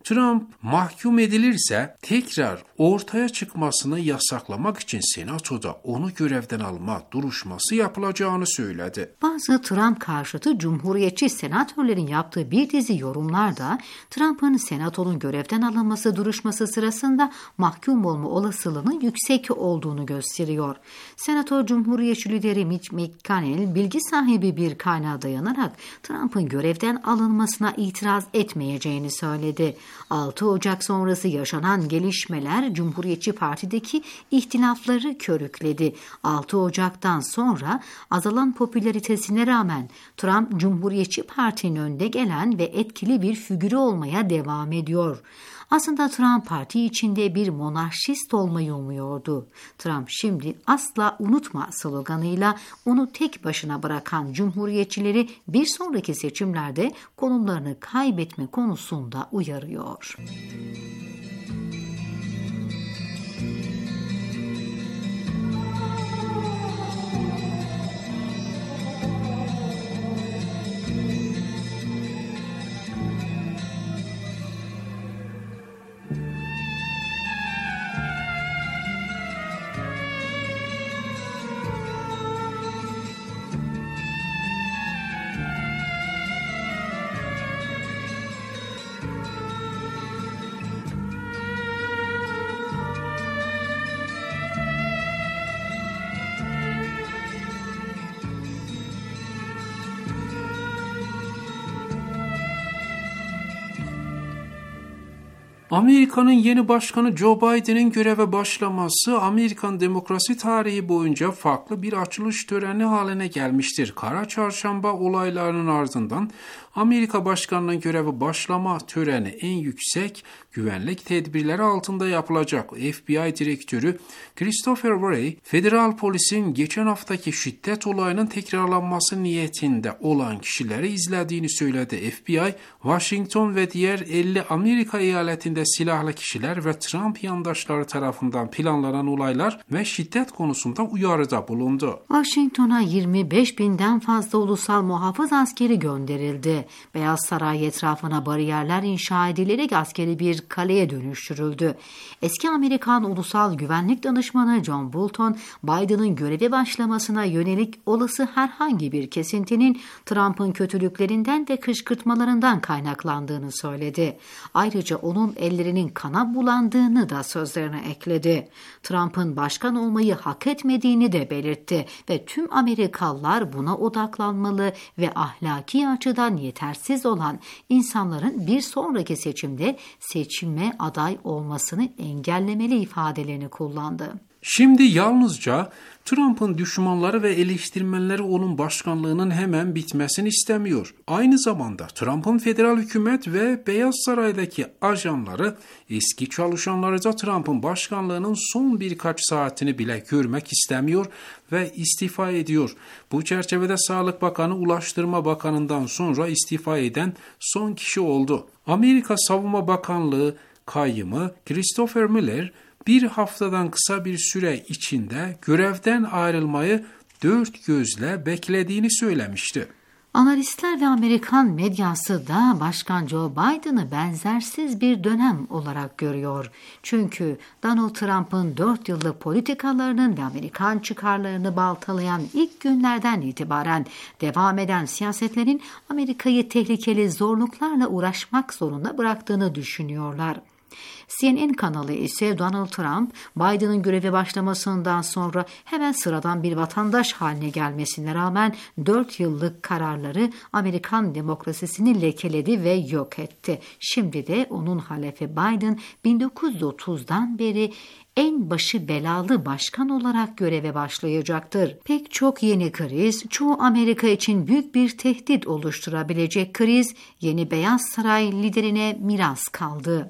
Trump mahkum edilirse tekrar ortaya çıkmasını yasaklamak için Senato'da onu görevden alma duruşması yapılacağını söyledi. Bazı Trump karşıtı Cumhuriyetçi senatörlerin yaptığı bir dizi yorumlar da Trump'ın Senato'nun görevden alınması duruşması sırasında mahkum olma olasılığının yüksek olduğunu gösteriyor. Senatör Cumhuriyetçi lideri Mitch McConnell bilgi sahibi bir kaynağa dayanarak Trump'ın görevden alınmasına itiraz etmeyeceğini söyledi. altı Ocak sonrası yaşanan gelişmeler Cumhuriyetçi Parti'deki ihtilafları körükledi. altı Ocak'tan sonra azalan popülaritesine rağmen Trump Cumhuriyetçi Parti'nin önde gelen ve etkili bir figürü olmaya devam ediyor. Aslında Trump parti içinde bir monarşist olmayı umuyordu. Trump şimdi asla unutma sloganıyla onu tek başına bırakan cumhuriyetçileri bir sonraki seçimlerde konumlarını kaybetme konusunda uyarıyor. Amerika'nın yeni başkanı Joe Biden'in göreve başlaması Amerikan demokrasi tarihi boyunca farklı bir açılış töreni haline gelmiştir. Kara Çarşamba olaylarının ardından Amerika başkanının göreve başlama töreni en yüksek güvenlik tedbirleri altında yapılacak. F B I direktörü Christopher Wray, federal polisin geçen haftaki şiddet olayının tekrarlanması niyetinde olan kişileri izlediğini söyledi. F B I, Washington ve diğer elli Amerika eyaletinde silahlı kişiler ve Trump yandaşları tarafından planlanan olaylar ve şiddet konusunda uyarıda bulundu. Washington'a yirmi beş binden fazla ulusal muhafız askeri gönderildi. Beyaz Saray etrafına bariyerler inşa edilerek askeri bir kaleye dönüştürüldü. Eski Amerikan Ulusal Güvenlik Danışmanı John Bolton, Biden'ın göreve başlamasına yönelik olası herhangi bir kesintinin Trump'ın kötülüklerinden ve kışkırtmalarından kaynaklandığını söyledi. Ayrıca onun ellerinin kana bulandığını da sözlerine ekledi. Trump'ın başkan olmayı hak etmediğini de belirtti ve tüm Amerikalılar buna odaklanmalı ve ahlaki açıdan yetersiz olan insanların bir sonraki seçimde seçime aday olmasını engellemeli ifadelerini kullandı. Şimdi yalnızca Trump'ın düşmanları ve eleştirmenleri onun başkanlığının hemen bitmesini istemiyor. Aynı zamanda Trump'ın federal hükümet ve Beyaz Saray'daki ajanları, eski çalışanları da Trump'ın başkanlığının son birkaç saatini bile görmek istemiyor ve istifa ediyor. Bu çerçevede Sağlık Bakanı, Ulaştırma Bakanı'ndan sonra istifa eden son kişi oldu. Amerika Savunma Bakanlığı kayyımı Christopher Miller, bir haftadan kısa bir süre içinde görevden ayrılmayı dört gözle beklediğini söylemişti. Analistler ve Amerikan medyası da Başkan Joe Biden'ı benzersiz bir dönem olarak görüyor. Çünkü Donald Trump'ın dört yıllık politikalarının ve Amerikan çıkarlarını baltalayan ilk günlerden itibaren devam eden siyasetlerin Amerika'yı tehlikeli zorluklarla uğraşmak zorunda bıraktığını düşünüyorlar. C N N kanalı ise Donald Trump, Biden'ın göreve başlamasından sonra hemen sıradan bir vatandaş haline gelmesine rağmen dört yıllık kararları Amerikan demokrasisini lekeledi ve yok etti. Şimdi de onun halefi Biden bin dokuz yüz otuzdan beri en başı belalı başkan olarak göreve başlayacaktır. Pek çok yeni kriz, çoğu Amerika için büyük bir tehdit oluşturabilecek kriz, yeni Beyaz Saray liderine miras kaldı.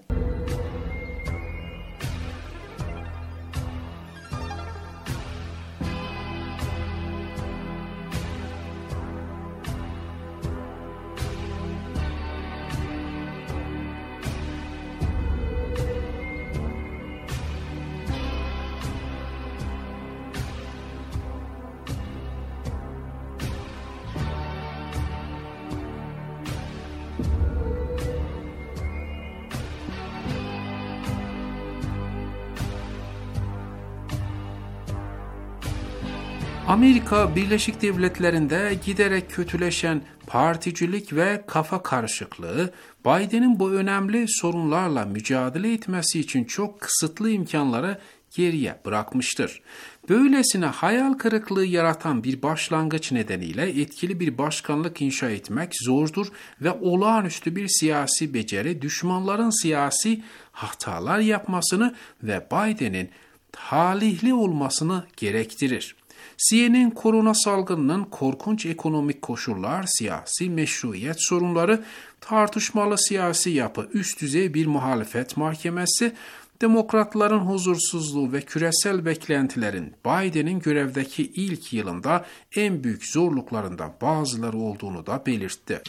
Amerika Birleşik Devletleri'nde giderek kötüleşen particilik ve kafa karışıklığı, Biden'in bu önemli sorunlarla mücadele etmesi için çok kısıtlı imkanları geriye bırakmıştır. Böylesine hayal kırıklığı yaratan bir başlangıç nedeniyle etkili bir başkanlık inşa etmek zordur ve olağanüstü bir siyasi beceri düşmanların siyasi hatalar yapmasını ve Biden'in talihli olmasını gerektirir. C N N korona salgınının korkunç ekonomik koşullar, siyasi meşruiyet sorunları, tartışmalı siyasi yapı, üst düzey bir muhalefet mahkemesi, demokratların huzursuzluğu ve küresel beklentilerin Biden'in görevdeki ilk yılında en büyük zorluklarından bazıları olduğunu da belirtti.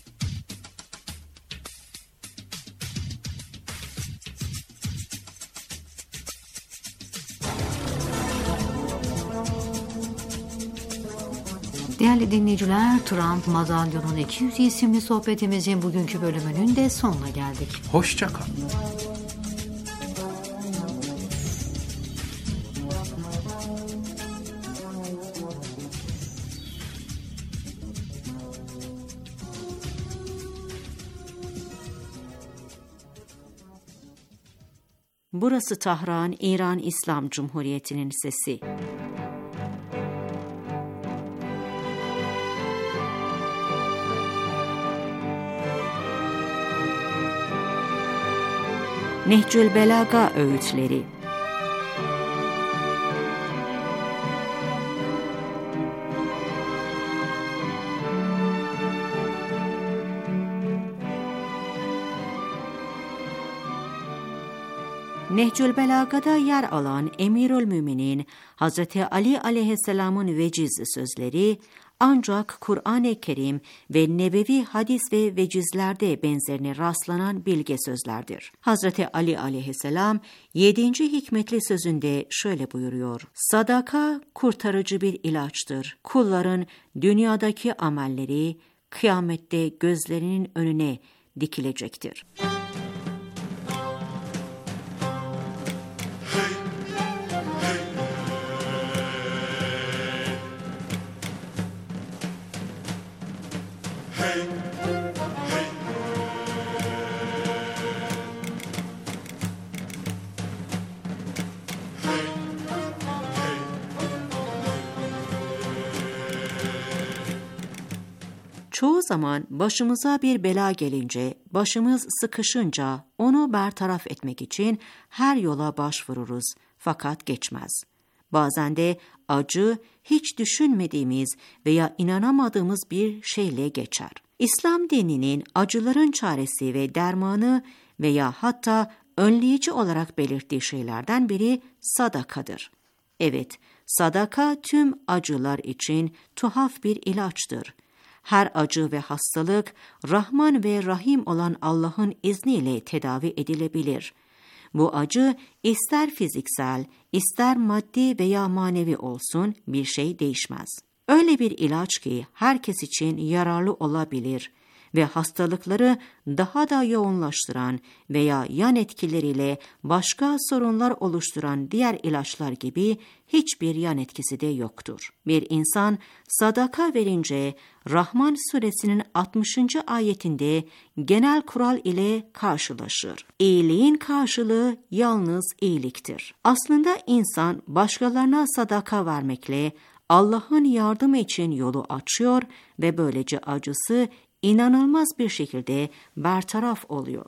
Değerli dinleyiciler, Trump Madalyonun iki yüzü isimli sohbetimizin bugünkü bölümünün de sonuna geldik. Hoşça kalın. Burası Tahran, İran İslam Cumhuriyeti'nin sesi. Nehcül Belaga öğütleri. Nehcül Belaga'da yer alan Emirülmüminin Hazreti Ali aleyhisselamın veciz sözleri ancak Kur'an-ı Kerim ve nebevi hadis ve vecizlerde benzerine rastlanan bilge sözlerdir. Hazreti Ali aleyhisselam yedinci hikmetli sözünde şöyle buyuruyor: Sadaka kurtarıcı bir ilaçtır. Kulların dünyadaki amelleri kıyamette gözlerinin önüne dikilecektir. Çoğu zaman başımıza bir bela gelince, başımız sıkışınca onu bertaraf etmek için her yola başvururuz fakat geçmez. Bazen de acı hiç düşünmediğimiz veya inanamadığımız bir şeyle geçer. İslam dininin acıların çaresi ve dermanı veya hatta önleyici olarak belirttiği şeylerden biri sadakadır. Evet, sadaka tüm acılar için tuhaf bir ilaçtır. Her acı ve hastalık Rahman ve Rahim olan Allah'ın izniyle tedavi edilebilir. Bu acı ister fiziksel, ister maddi veya manevi olsun bir şey değişmez. Öyle bir ilaç ki herkes için yararlı olabilir ve hastalıkları daha da yoğunlaştıran veya yan etkileriyle başka sorunlar oluşturan diğer ilaçlar gibi hiçbir yan etkisi de yoktur. Bir insan sadaka verince Rahman suresinin altmışıncı ayetinde genel kural ile karşılaşır. İyiliğin karşılığı yalnız iyiliktir. Aslında insan başkalarına sadaka vermekle Allah'ın yardımı için yolu açıyor ve böylece acısı inanılmaz bir şekilde bertaraf oluyor.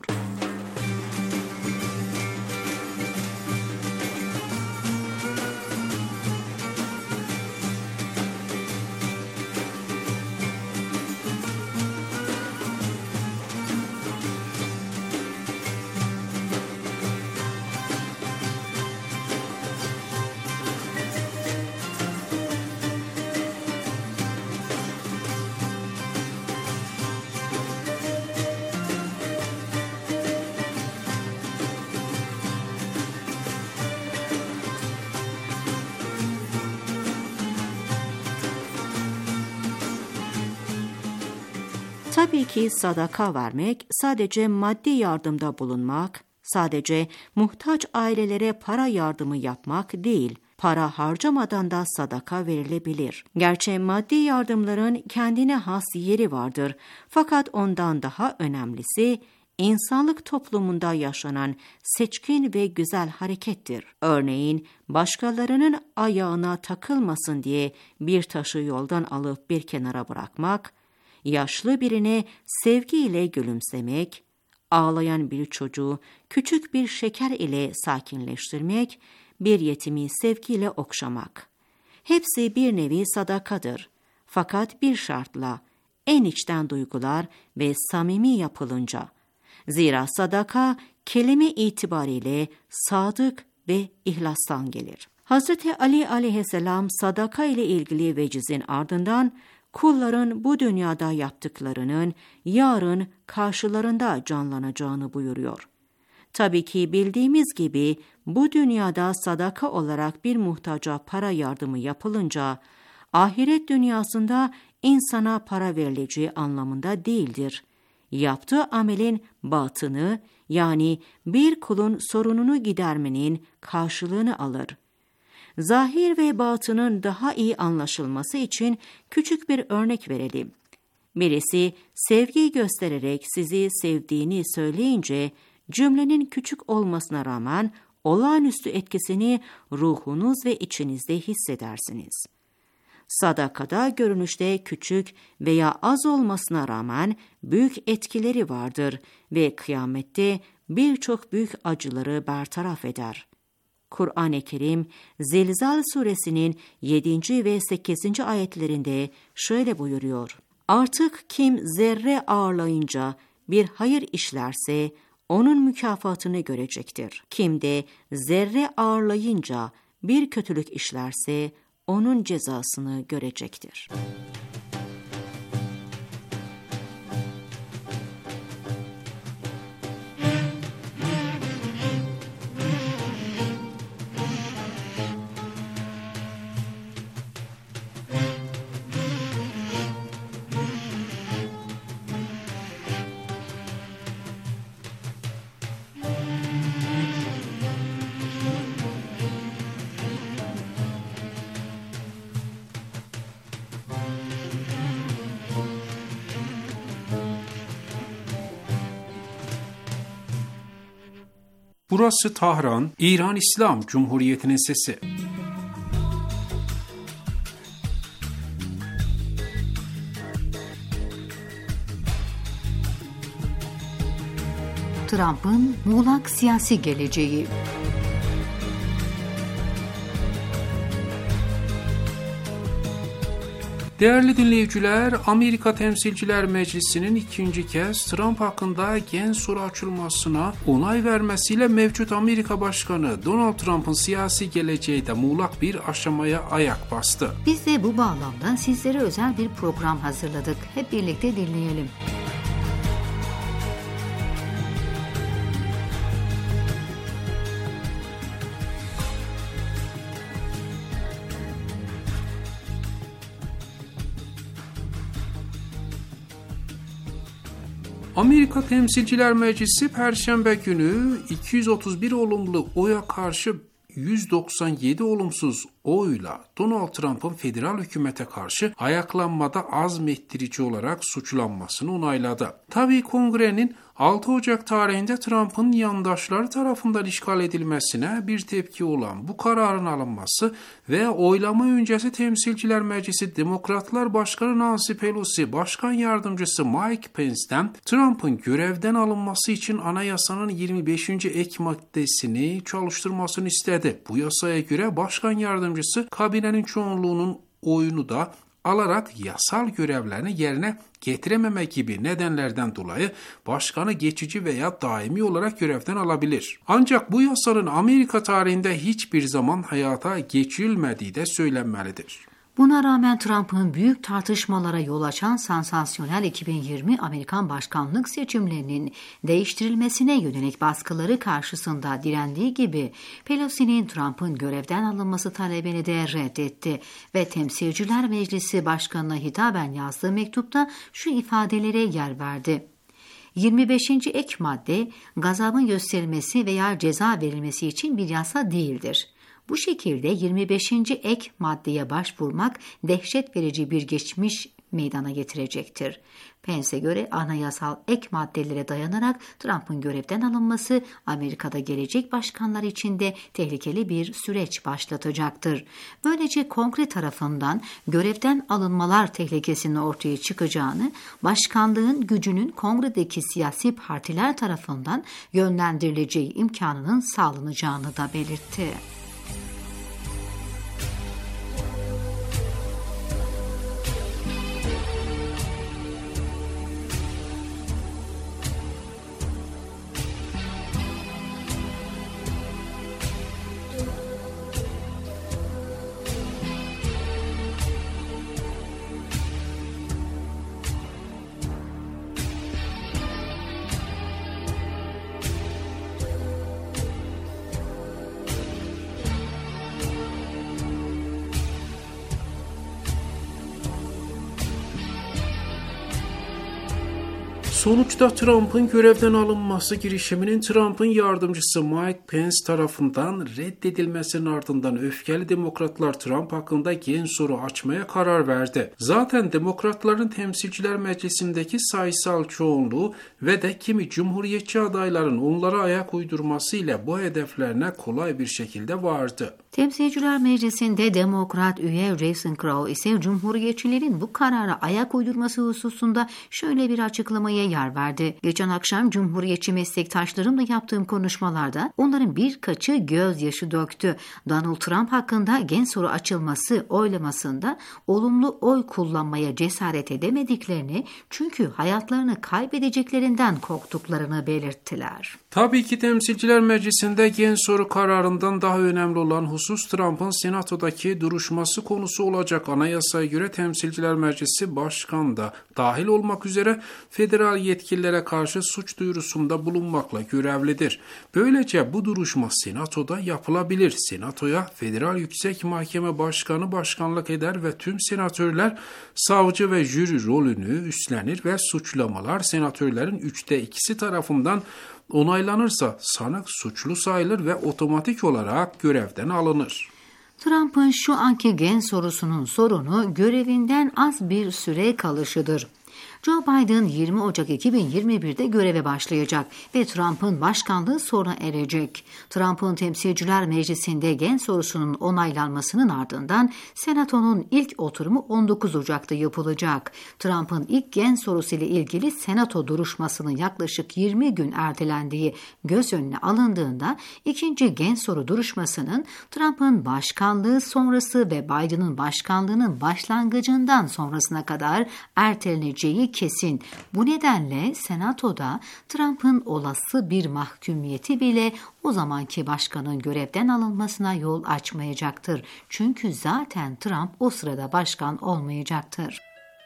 Tabii ki sadaka vermek sadece maddi yardımda bulunmak, sadece muhtaç ailelere para yardımı yapmak değil. para harcamadan da sadaka verilebilir. Gerçi maddi yardımların kendine has yeri vardır. Fakat ondan daha önemlisi, insanlık toplumunda yaşanan seçkin ve güzel harekettir. Örneğin başkalarının ayağına takılmasın diye bir taşı yoldan alıp bir kenara bırakmak, yaşlı birine sevgiyle gülümsemek, ağlayan bir çocuğu küçük bir şeker ile sakinleştirmek, bir yetimi sevgiyle okşamak. Hepsi bir nevi sadakadır. Fakat bir şartla, en içten duygular ve samimi yapılınca. Zira sadaka kelime itibariyle sadık ve ihlastan gelir. Hazreti Ali aleyhisselam sadaka ile ilgili vecizin ardından kulların bu dünyada yaptıklarının yarın karşılarında canlanacağını buyuruyor. Tabii ki bildiğimiz gibi bu dünyada sadaka olarak bir muhtaca para yardımı yapılınca ahiret dünyasında insana para verileceği anlamında değildir. Yaptığı amelin batını, yani bir kulun sorununu gidermenin karşılığını alır. Zahir ve batının daha iyi anlaşılması için küçük bir örnek verelim. Birisi sevgi göstererek sizi sevdiğini söyleyince cümlenin küçük olmasına rağmen olağanüstü etkisini ruhunuz ve içinizde hissedersiniz. Sadakada görünüşte küçük veya az olmasına rağmen büyük etkileri vardır ve kıyamette birçok büyük acıları bertaraf eder. Kur'an-ı Kerim, Zelzal suresinin yedinci ve sekizinci ayetlerinde şöyle buyuruyor. Artık kim zerre ağırlayınca bir hayır işlerse onun mükafatını görecektir. Kim de zerre ağırlayınca bir kötülük işlerse onun cezasını görecektir. Burası Tahran, İran İslam Cumhuriyeti'nin sesi. Trump'ın muğlak siyasi geleceği. Değerli dinleyiciler, Amerika Temsilciler Meclisi'nin ikinci kez Trump hakkında gen soru açılmasına onay vermesiyle mevcut Amerika Başkanı Donald Trump'ın siyasi geleceği de muğlak bir aşamaya ayak bastı. Biz de bu bağlamda sizlere özel bir program hazırladık. Hep birlikte dinleyelim. Amerika Temsilciler Meclisi Perşembe günü iki yüz otuz bir olumlu oya karşı yüz doksan yedi olumsuz oyla Donald Trump'ın federal hükümete karşı ayaklanmada azmettirici olarak suçlanmasını onayladı. Tabii Kongre'nin altı Ocak tarihinde Trump'ın yandaşları tarafından işgal edilmesine bir tepki olan bu kararın alınması ve oylama öncesi Temsilciler Meclisi Demokratlar Başkanı Nancy Pelosi, Başkan Yardımcısı Mike Pence'den Trump'ın görevden alınması için anayasanın yirmi beşinci ek maddesini çalıştırmasını istedi. Bu yasaya göre Başkan Yardımcısı kabinenin çoğunluğunun oyunu da alarak yasal görevlerini yerine getirememe gibi nedenlerden dolayı başkanı geçici veya daimi olarak görevden alabilir. Ancak bu yasanın Amerika tarihinde hiçbir zaman hayata geçirilmediği de söylenmelidir. Buna rağmen Trump'ın büyük tartışmalara yol açan sansasyonel iki bin yirmi Amerikan başkanlık seçimlerinin değiştirilmesine yönelik baskıları karşısında direndiği gibi Pelosi'nin Trump'ın görevden alınması talebini de reddetti ve Temsilciler Meclisi Başkanı'na hitaben yazdığı mektupta şu ifadelere yer verdi. yirmi beşinci ek madde gazabın gösterilmesi veya ceza verilmesi için bir yasa değildir. Bu şekilde yirmi beşinci ek maddeye başvurmak dehşet verici bir geçmiş meydana getirecektir. Pence'e göre anayasal ek maddelere dayanarak Trump'ın görevden alınması Amerika'da gelecek başkanlar için de tehlikeli bir süreç başlatacaktır. Böylece Kongre tarafından görevden alınmalar tehlikesinin ortaya çıkacağını, başkanlığın gücünün Kongre'deki siyasi partiler tarafından yönlendirileceği imkanının sağlanacağını da belirtti. Sonuçta Trump'ın görevden alınması girişiminin Trump'ın yardımcısı Mike Pence tarafından reddedilmesinin ardından öfkeli demokratlar Trump hakkında gen soru açmaya karar verdi. Zaten demokratların temsilciler meclisindeki sayısal çoğunluğu ve de kimi cumhuriyetçi adayların onlara ayak uydurması ile bu hedeflerine kolay bir şekilde vardı. Temsilciler Meclisi'nde Demokrat üye Jason Crow ise Cumhuriyetçilerin bu karara ayak uydurması hususunda şöyle bir açıklamaya yer verdi. Geçen akşam Cumhuriyetçi meslektaşlarımla yaptığım konuşmalarda onların birkaçı gözyaşı döktü. Donald Trump hakkında gen soru açılması oylamasında olumlu oy kullanmaya cesaret edemediklerini, çünkü hayatlarını kaybedeceklerinden korktuklarını belirttiler. Tabii ki Temsilciler Meclisi'nde gen soru kararından daha önemli olan husus Trump'ın senatodaki duruşması konusu olacak. Anayasaya göre Temsilciler Meclisi başkan da dahil olmak üzere federal yetkililere karşı suç duyurusunda bulunmakla görevlidir. Böylece bu duruşma senatoda yapılabilir. Senatoya Federal Yüksek Mahkeme Başkanı başkanlık eder ve tüm senatörler savcı ve jüri rolünü üstlenir ve suçlamalar senatörlerin üçte ikisi tarafından onaylanırsa sanık suçlu sayılır ve otomatik olarak görevden alınır. Trump'ın şu anki gen sorusunun sorunu görevinden az bir süre kalışıdır. Joe Biden yirmi Ocak iki bin yirmi bir'de göreve başlayacak ve Trump'ın başkanlığı sona erecek. Trump'ın Temsilciler Meclisi'nde gen sorusunun onaylanmasının ardından Senato'nun ilk oturumu on dokuz Ocak'ta yapılacak. Trump'ın ilk gen sorusu ile ilgili Senato duruşmasının yaklaşık yirmi gün ertelendiği göz önüne alındığında ikinci gen soru duruşmasının Trump'ın başkanlığı sonrası ve Biden'ın başkanlığının başlangıcından sonrasına kadar erteleneceği kesin. Bu nedenle Senato'da Trump'ın olası bir mahkumiyeti bile o zamanki başkanın görevden alınmasına yol açmayacaktır. Çünkü zaten Trump o sırada başkan olmayacaktır.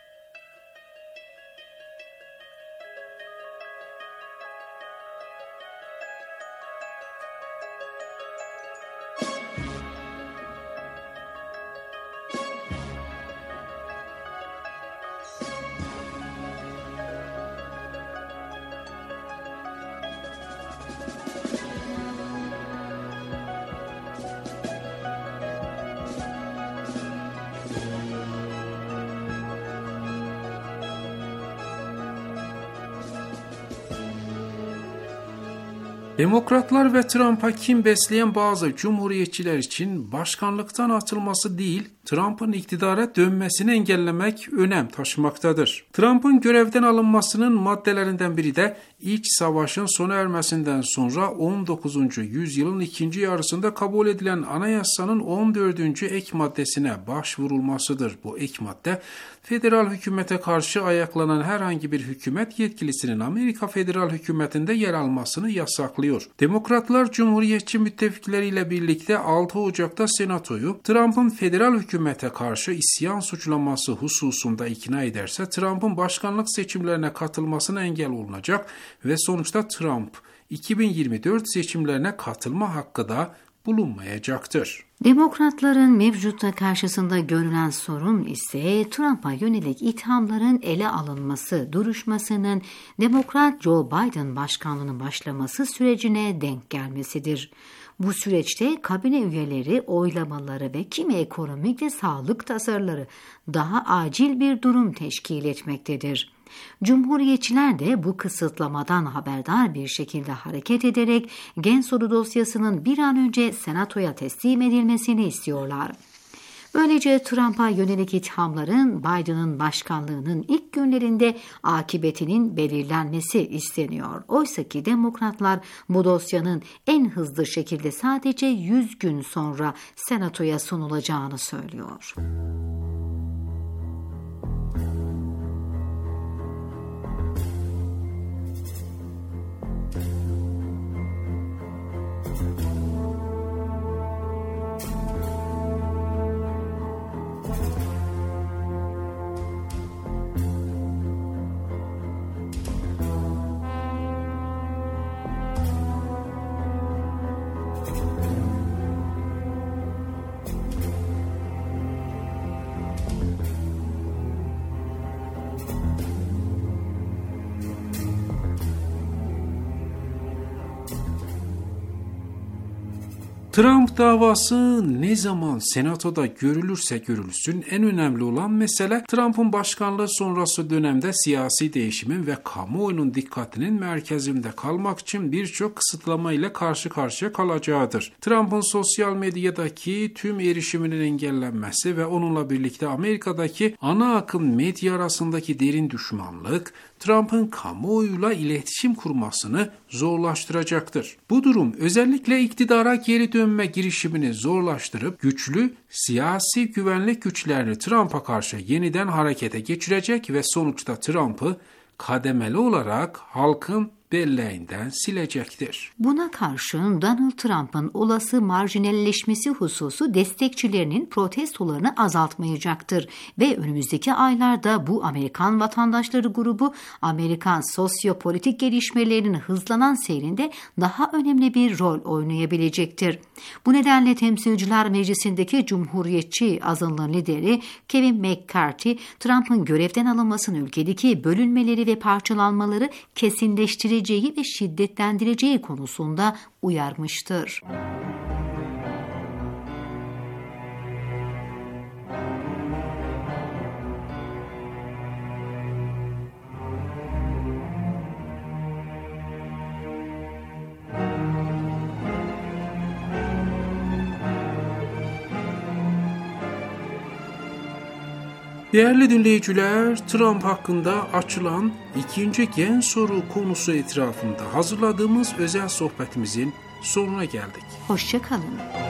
Demokratlar ve Trump'a kin besleyen bazı cumhuriyetçiler için başkanlıktan atılması değil, Trump'ın iktidara dönmesini engellemek önem taşımaktadır. Trump'ın görevden alınmasının maddelerinden biri de İç Savaş'ın sona ermesinden sonra on dokuzuncu yüzyılın ikinci yarısında kabul edilen anayasanın on dördüncü ek maddesine başvurulmasıdır. Bu ek madde, federal hükümete karşı ayaklanan herhangi bir hükümet yetkilisinin Amerika federal hükümetinde yer almasını yasaklıyor. Demokratlar Cumhuriyetçi müttefikleriyle birlikte altı Ocak'ta Senato'yu Trump'ın federal hükümete karşı isyan suçlaması hususunda ikna ederse Trump'ın başkanlık seçimlerine katılmasına engel olunacak ve sonuçta Trump iki bin yirmi dört seçimlerine katılma hakkı da bulunmayacaktır. Demokratların mevcutta karşısında görülen sorun ise Trump'a yönelik ithamların ele alınması duruşmasının Demokrat Joe Biden başkanlığının başlaması sürecine denk gelmesidir. Bu süreçte kabine üyeleri oylamaları ve kimi ekonomik ve sağlık tasarıları daha acil bir durum teşkil etmektedir. Cumhuriyetçiler de bu kısıtlamadan haberdar bir şekilde hareket ederek gen soru dosyasının bir an önce senatoya teslim edilmesini istiyorlar. Böylece Trump'a yönelik ithamların Biden'ın başkanlığının ilk günlerinde akıbetinin belirlenmesi isteniyor. Oysa ki demokratlar bu dosyanın en hızlı şekilde sadece yüz gün sonra senatoya sunulacağını söylüyor. Trump davası ne zaman senatoda görülürse görülsün en önemli olan mesele Trump'ın başkanlığı sonrası dönemde siyasi değişimin ve kamuoyunun dikkatinin merkezinde kalmak için birçok kısıtlama ile karşı karşıya kalacağıdır. Trump'ın sosyal medyadaki tüm erişiminin engellenmesi ve onunla birlikte Amerika'daki ana akım medya arasındaki derin düşmanlık, Trump'ın kamuoyuyla iletişim kurmasını zorlaştıracaktır. Bu durum özellikle iktidara geri dönme girişimini zorlaştırıp güçlü siyasi güvenlik güçlerini Trump'a karşı yeniden harekete geçirecek ve sonuçta Trump'ı kademeli olarak halkın belleğinden silecektir. Buna karşın Donald Trump'ın olası marjinalleşmesi hususu destekçilerinin protestolarını azaltmayacaktır ve önümüzdeki aylarda bu Amerikan vatandaşları grubu Amerikan sosyopolitik gelişmelerinin hızlanan seyrinde daha önemli bir rol oynayabilecektir. Bu nedenle Temsilciler Meclisi'ndeki Cumhuriyetçi azınlığın lideri Kevin McCarthy, Trump'ın görevden alınmasını ülkedeki bölünmeleri ve parçalanmaları kesinleştirecek ve şiddetlendireceği konusunda uyarmıştır. Değerli dinleyiciler, Trump hakkında açılan ikinci gen soru konusu etrafında hazırladığımız özel sohbetimizin sonuna geldik. Hoşça kalın.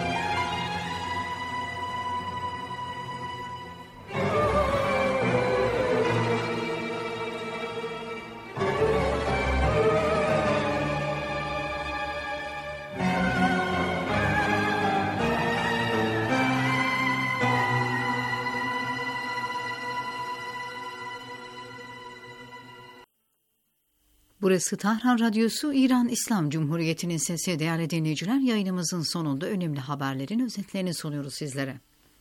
Burası Tahran Radyosu, İran İslam Cumhuriyeti'nin sesi. Değerli dinleyiciler, yayınımızın sonunda önemli haberlerin özetlerini sunuyoruz sizlere.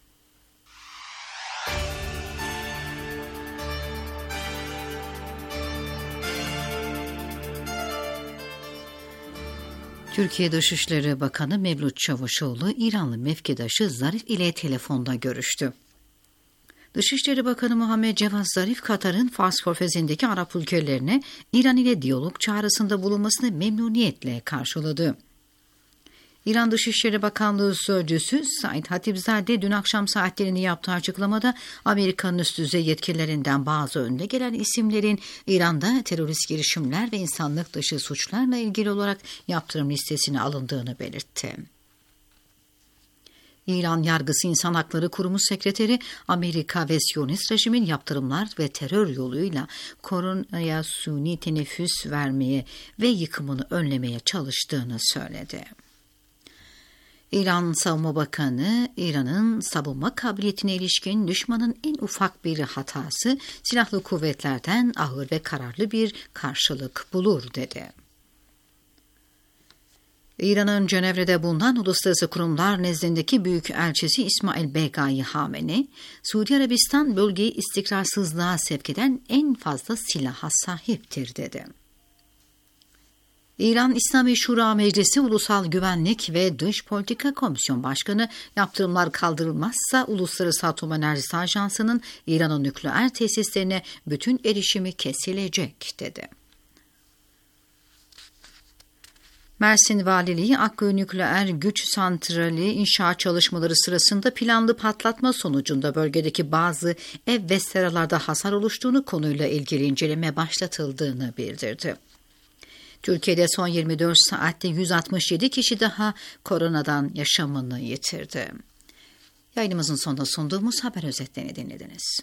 Türkiye Dışişleri Bakanı Mevlüt Çavuşoğlu, İranlı mevkidaşı Zarif ile telefonda görüştü. Dışişleri Bakanı Muhammed Cevat Zarif, Katar'ın Fars Körfezi'ndeki Arap ülkelerine İran ile diyalog çağrısında bulunmasını memnuniyetle karşıladı. İran Dışişleri Bakanlığı Sözcüsü Said Hatipzade dün akşam saatlerini yaptığı açıklamada Amerika'nın üst düzey yetkililerinden bazı önde gelen isimlerin İran'da terörist girişimler ve insanlık dışı suçlarla ilgili olarak yaptırım listesine alındığını belirtti. İran Yargısı İnsan Hakları Kurumu Sekreteri, Amerika ve Siyonist rejimin yaptırımlar ve terör yoluyla koronaya suni teneffüs vermeye ve yıkımını önlemeye çalıştığını söyledi. İran Savunma Bakanı, İran'ın savunma kabiliyetine ilişkin düşmanın en ufak bir hatası silahlı kuvvetlerden ağır ve kararlı bir karşılık bulur dedi. İran'ın Cenevre'de bulunan uluslararası kurumlar nezdindeki Büyükelçisi İsmail Begai Hameni, Suudi Arabistan bölgeyi istikrarsızlığa sevk eden en fazla silaha sahiptir dedi. İran İslami Şura Meclisi Ulusal Güvenlik ve Dış Politika Komisyon Başkanı yaptırımlar kaldırılmazsa Uluslararası Atom Enerjisi Ajansı'nın İran'ın nükleer tesislerine bütün erişimi kesilecek dedi. Mersin Valiliği Akkuyu Nükleer Güç Santrali inşaat çalışmaları sırasında planlı patlatma sonucunda bölgedeki bazı ev ve seralarda hasar oluştuğunu konuyla ilgili inceleme başlatıldığını bildirdi. Türkiye'de son yirmi dört saatte yüz altmış yedi kişi daha koronadan yaşamını yitirdi. Yayınımızın sonunda sunduğumuz haber özetlerini dinlediniz.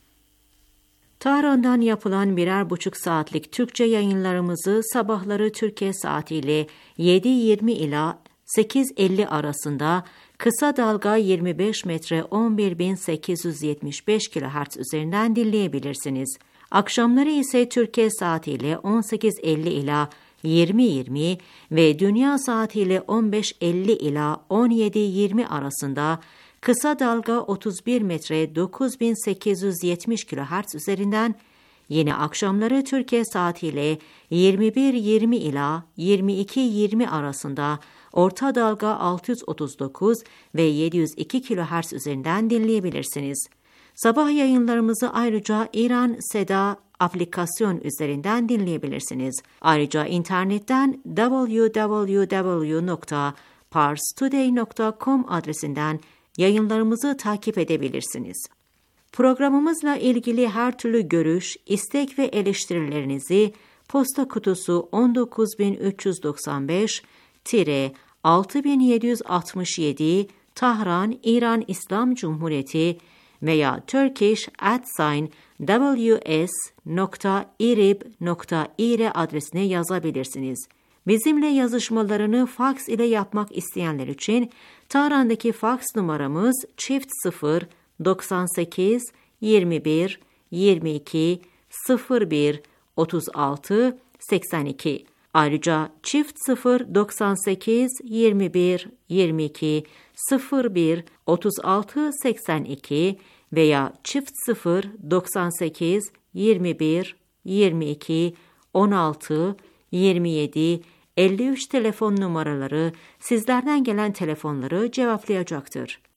Tahran'dan yapılan birer buçuk saatlik Türkçe yayınlarımızı sabahları Türkiye saatiyle yedi yirmi ila sekiz elli arasında kısa dalga yirmi beş metre on bir bin sekiz yüz yetmiş beş kilohertz üzerinden dinleyebilirsiniz. Akşamları ise Türkiye saatiyle on sekiz elli ila yirmi yirmi ve dünya saatiyle on beş elli ila on yedi yirmi arasında kısa dalga otuz bir metre dokuz bin sekiz yüz yetmiş kilohertz üzerinden, yine akşamları Türkiye saatiyle yirmi bir yirmi ila yirmi iki yirmi arasında orta dalga altı yüz otuz dokuz ve yedi yüz iki kilohertz üzerinden dinleyebilirsiniz. Sabah yayınlarımızı ayrıca İran Seda aplikasyon üzerinden dinleyebilirsiniz. Ayrıca internetten double-u double-u double-u nokta pars today nokta com adresinden yayınlarımızı takip edebilirsiniz. Programımızla ilgili her türlü görüş, istek ve eleştirilerinizi posta kutusu on dokuz bin üç yüz doksan beş altı bin yedi yüz altmış yedi Tahran, İran İslam Cumhuriyeti veya turkish at sign ws nokta irib nokta ir adresine yazabilirsiniz. Bizimle yazışmalarını faks ile yapmak isteyenler için Tahran'daki faks numaramız çift sıfır doksan sekiz yirmi bir yirmi iki sıfır bir otuz altı seksen iki. Ayrıca çift sıfır doksan sekiz yirmi bir yirmi iki sıfır bir otuz altı seksen iki veya çift sıfır doksan sekiz yirmi bir yirmi iki on altı yirmi yedi elli üç telefon numaraları sizlerden gelen telefonları cevaplayacaktır.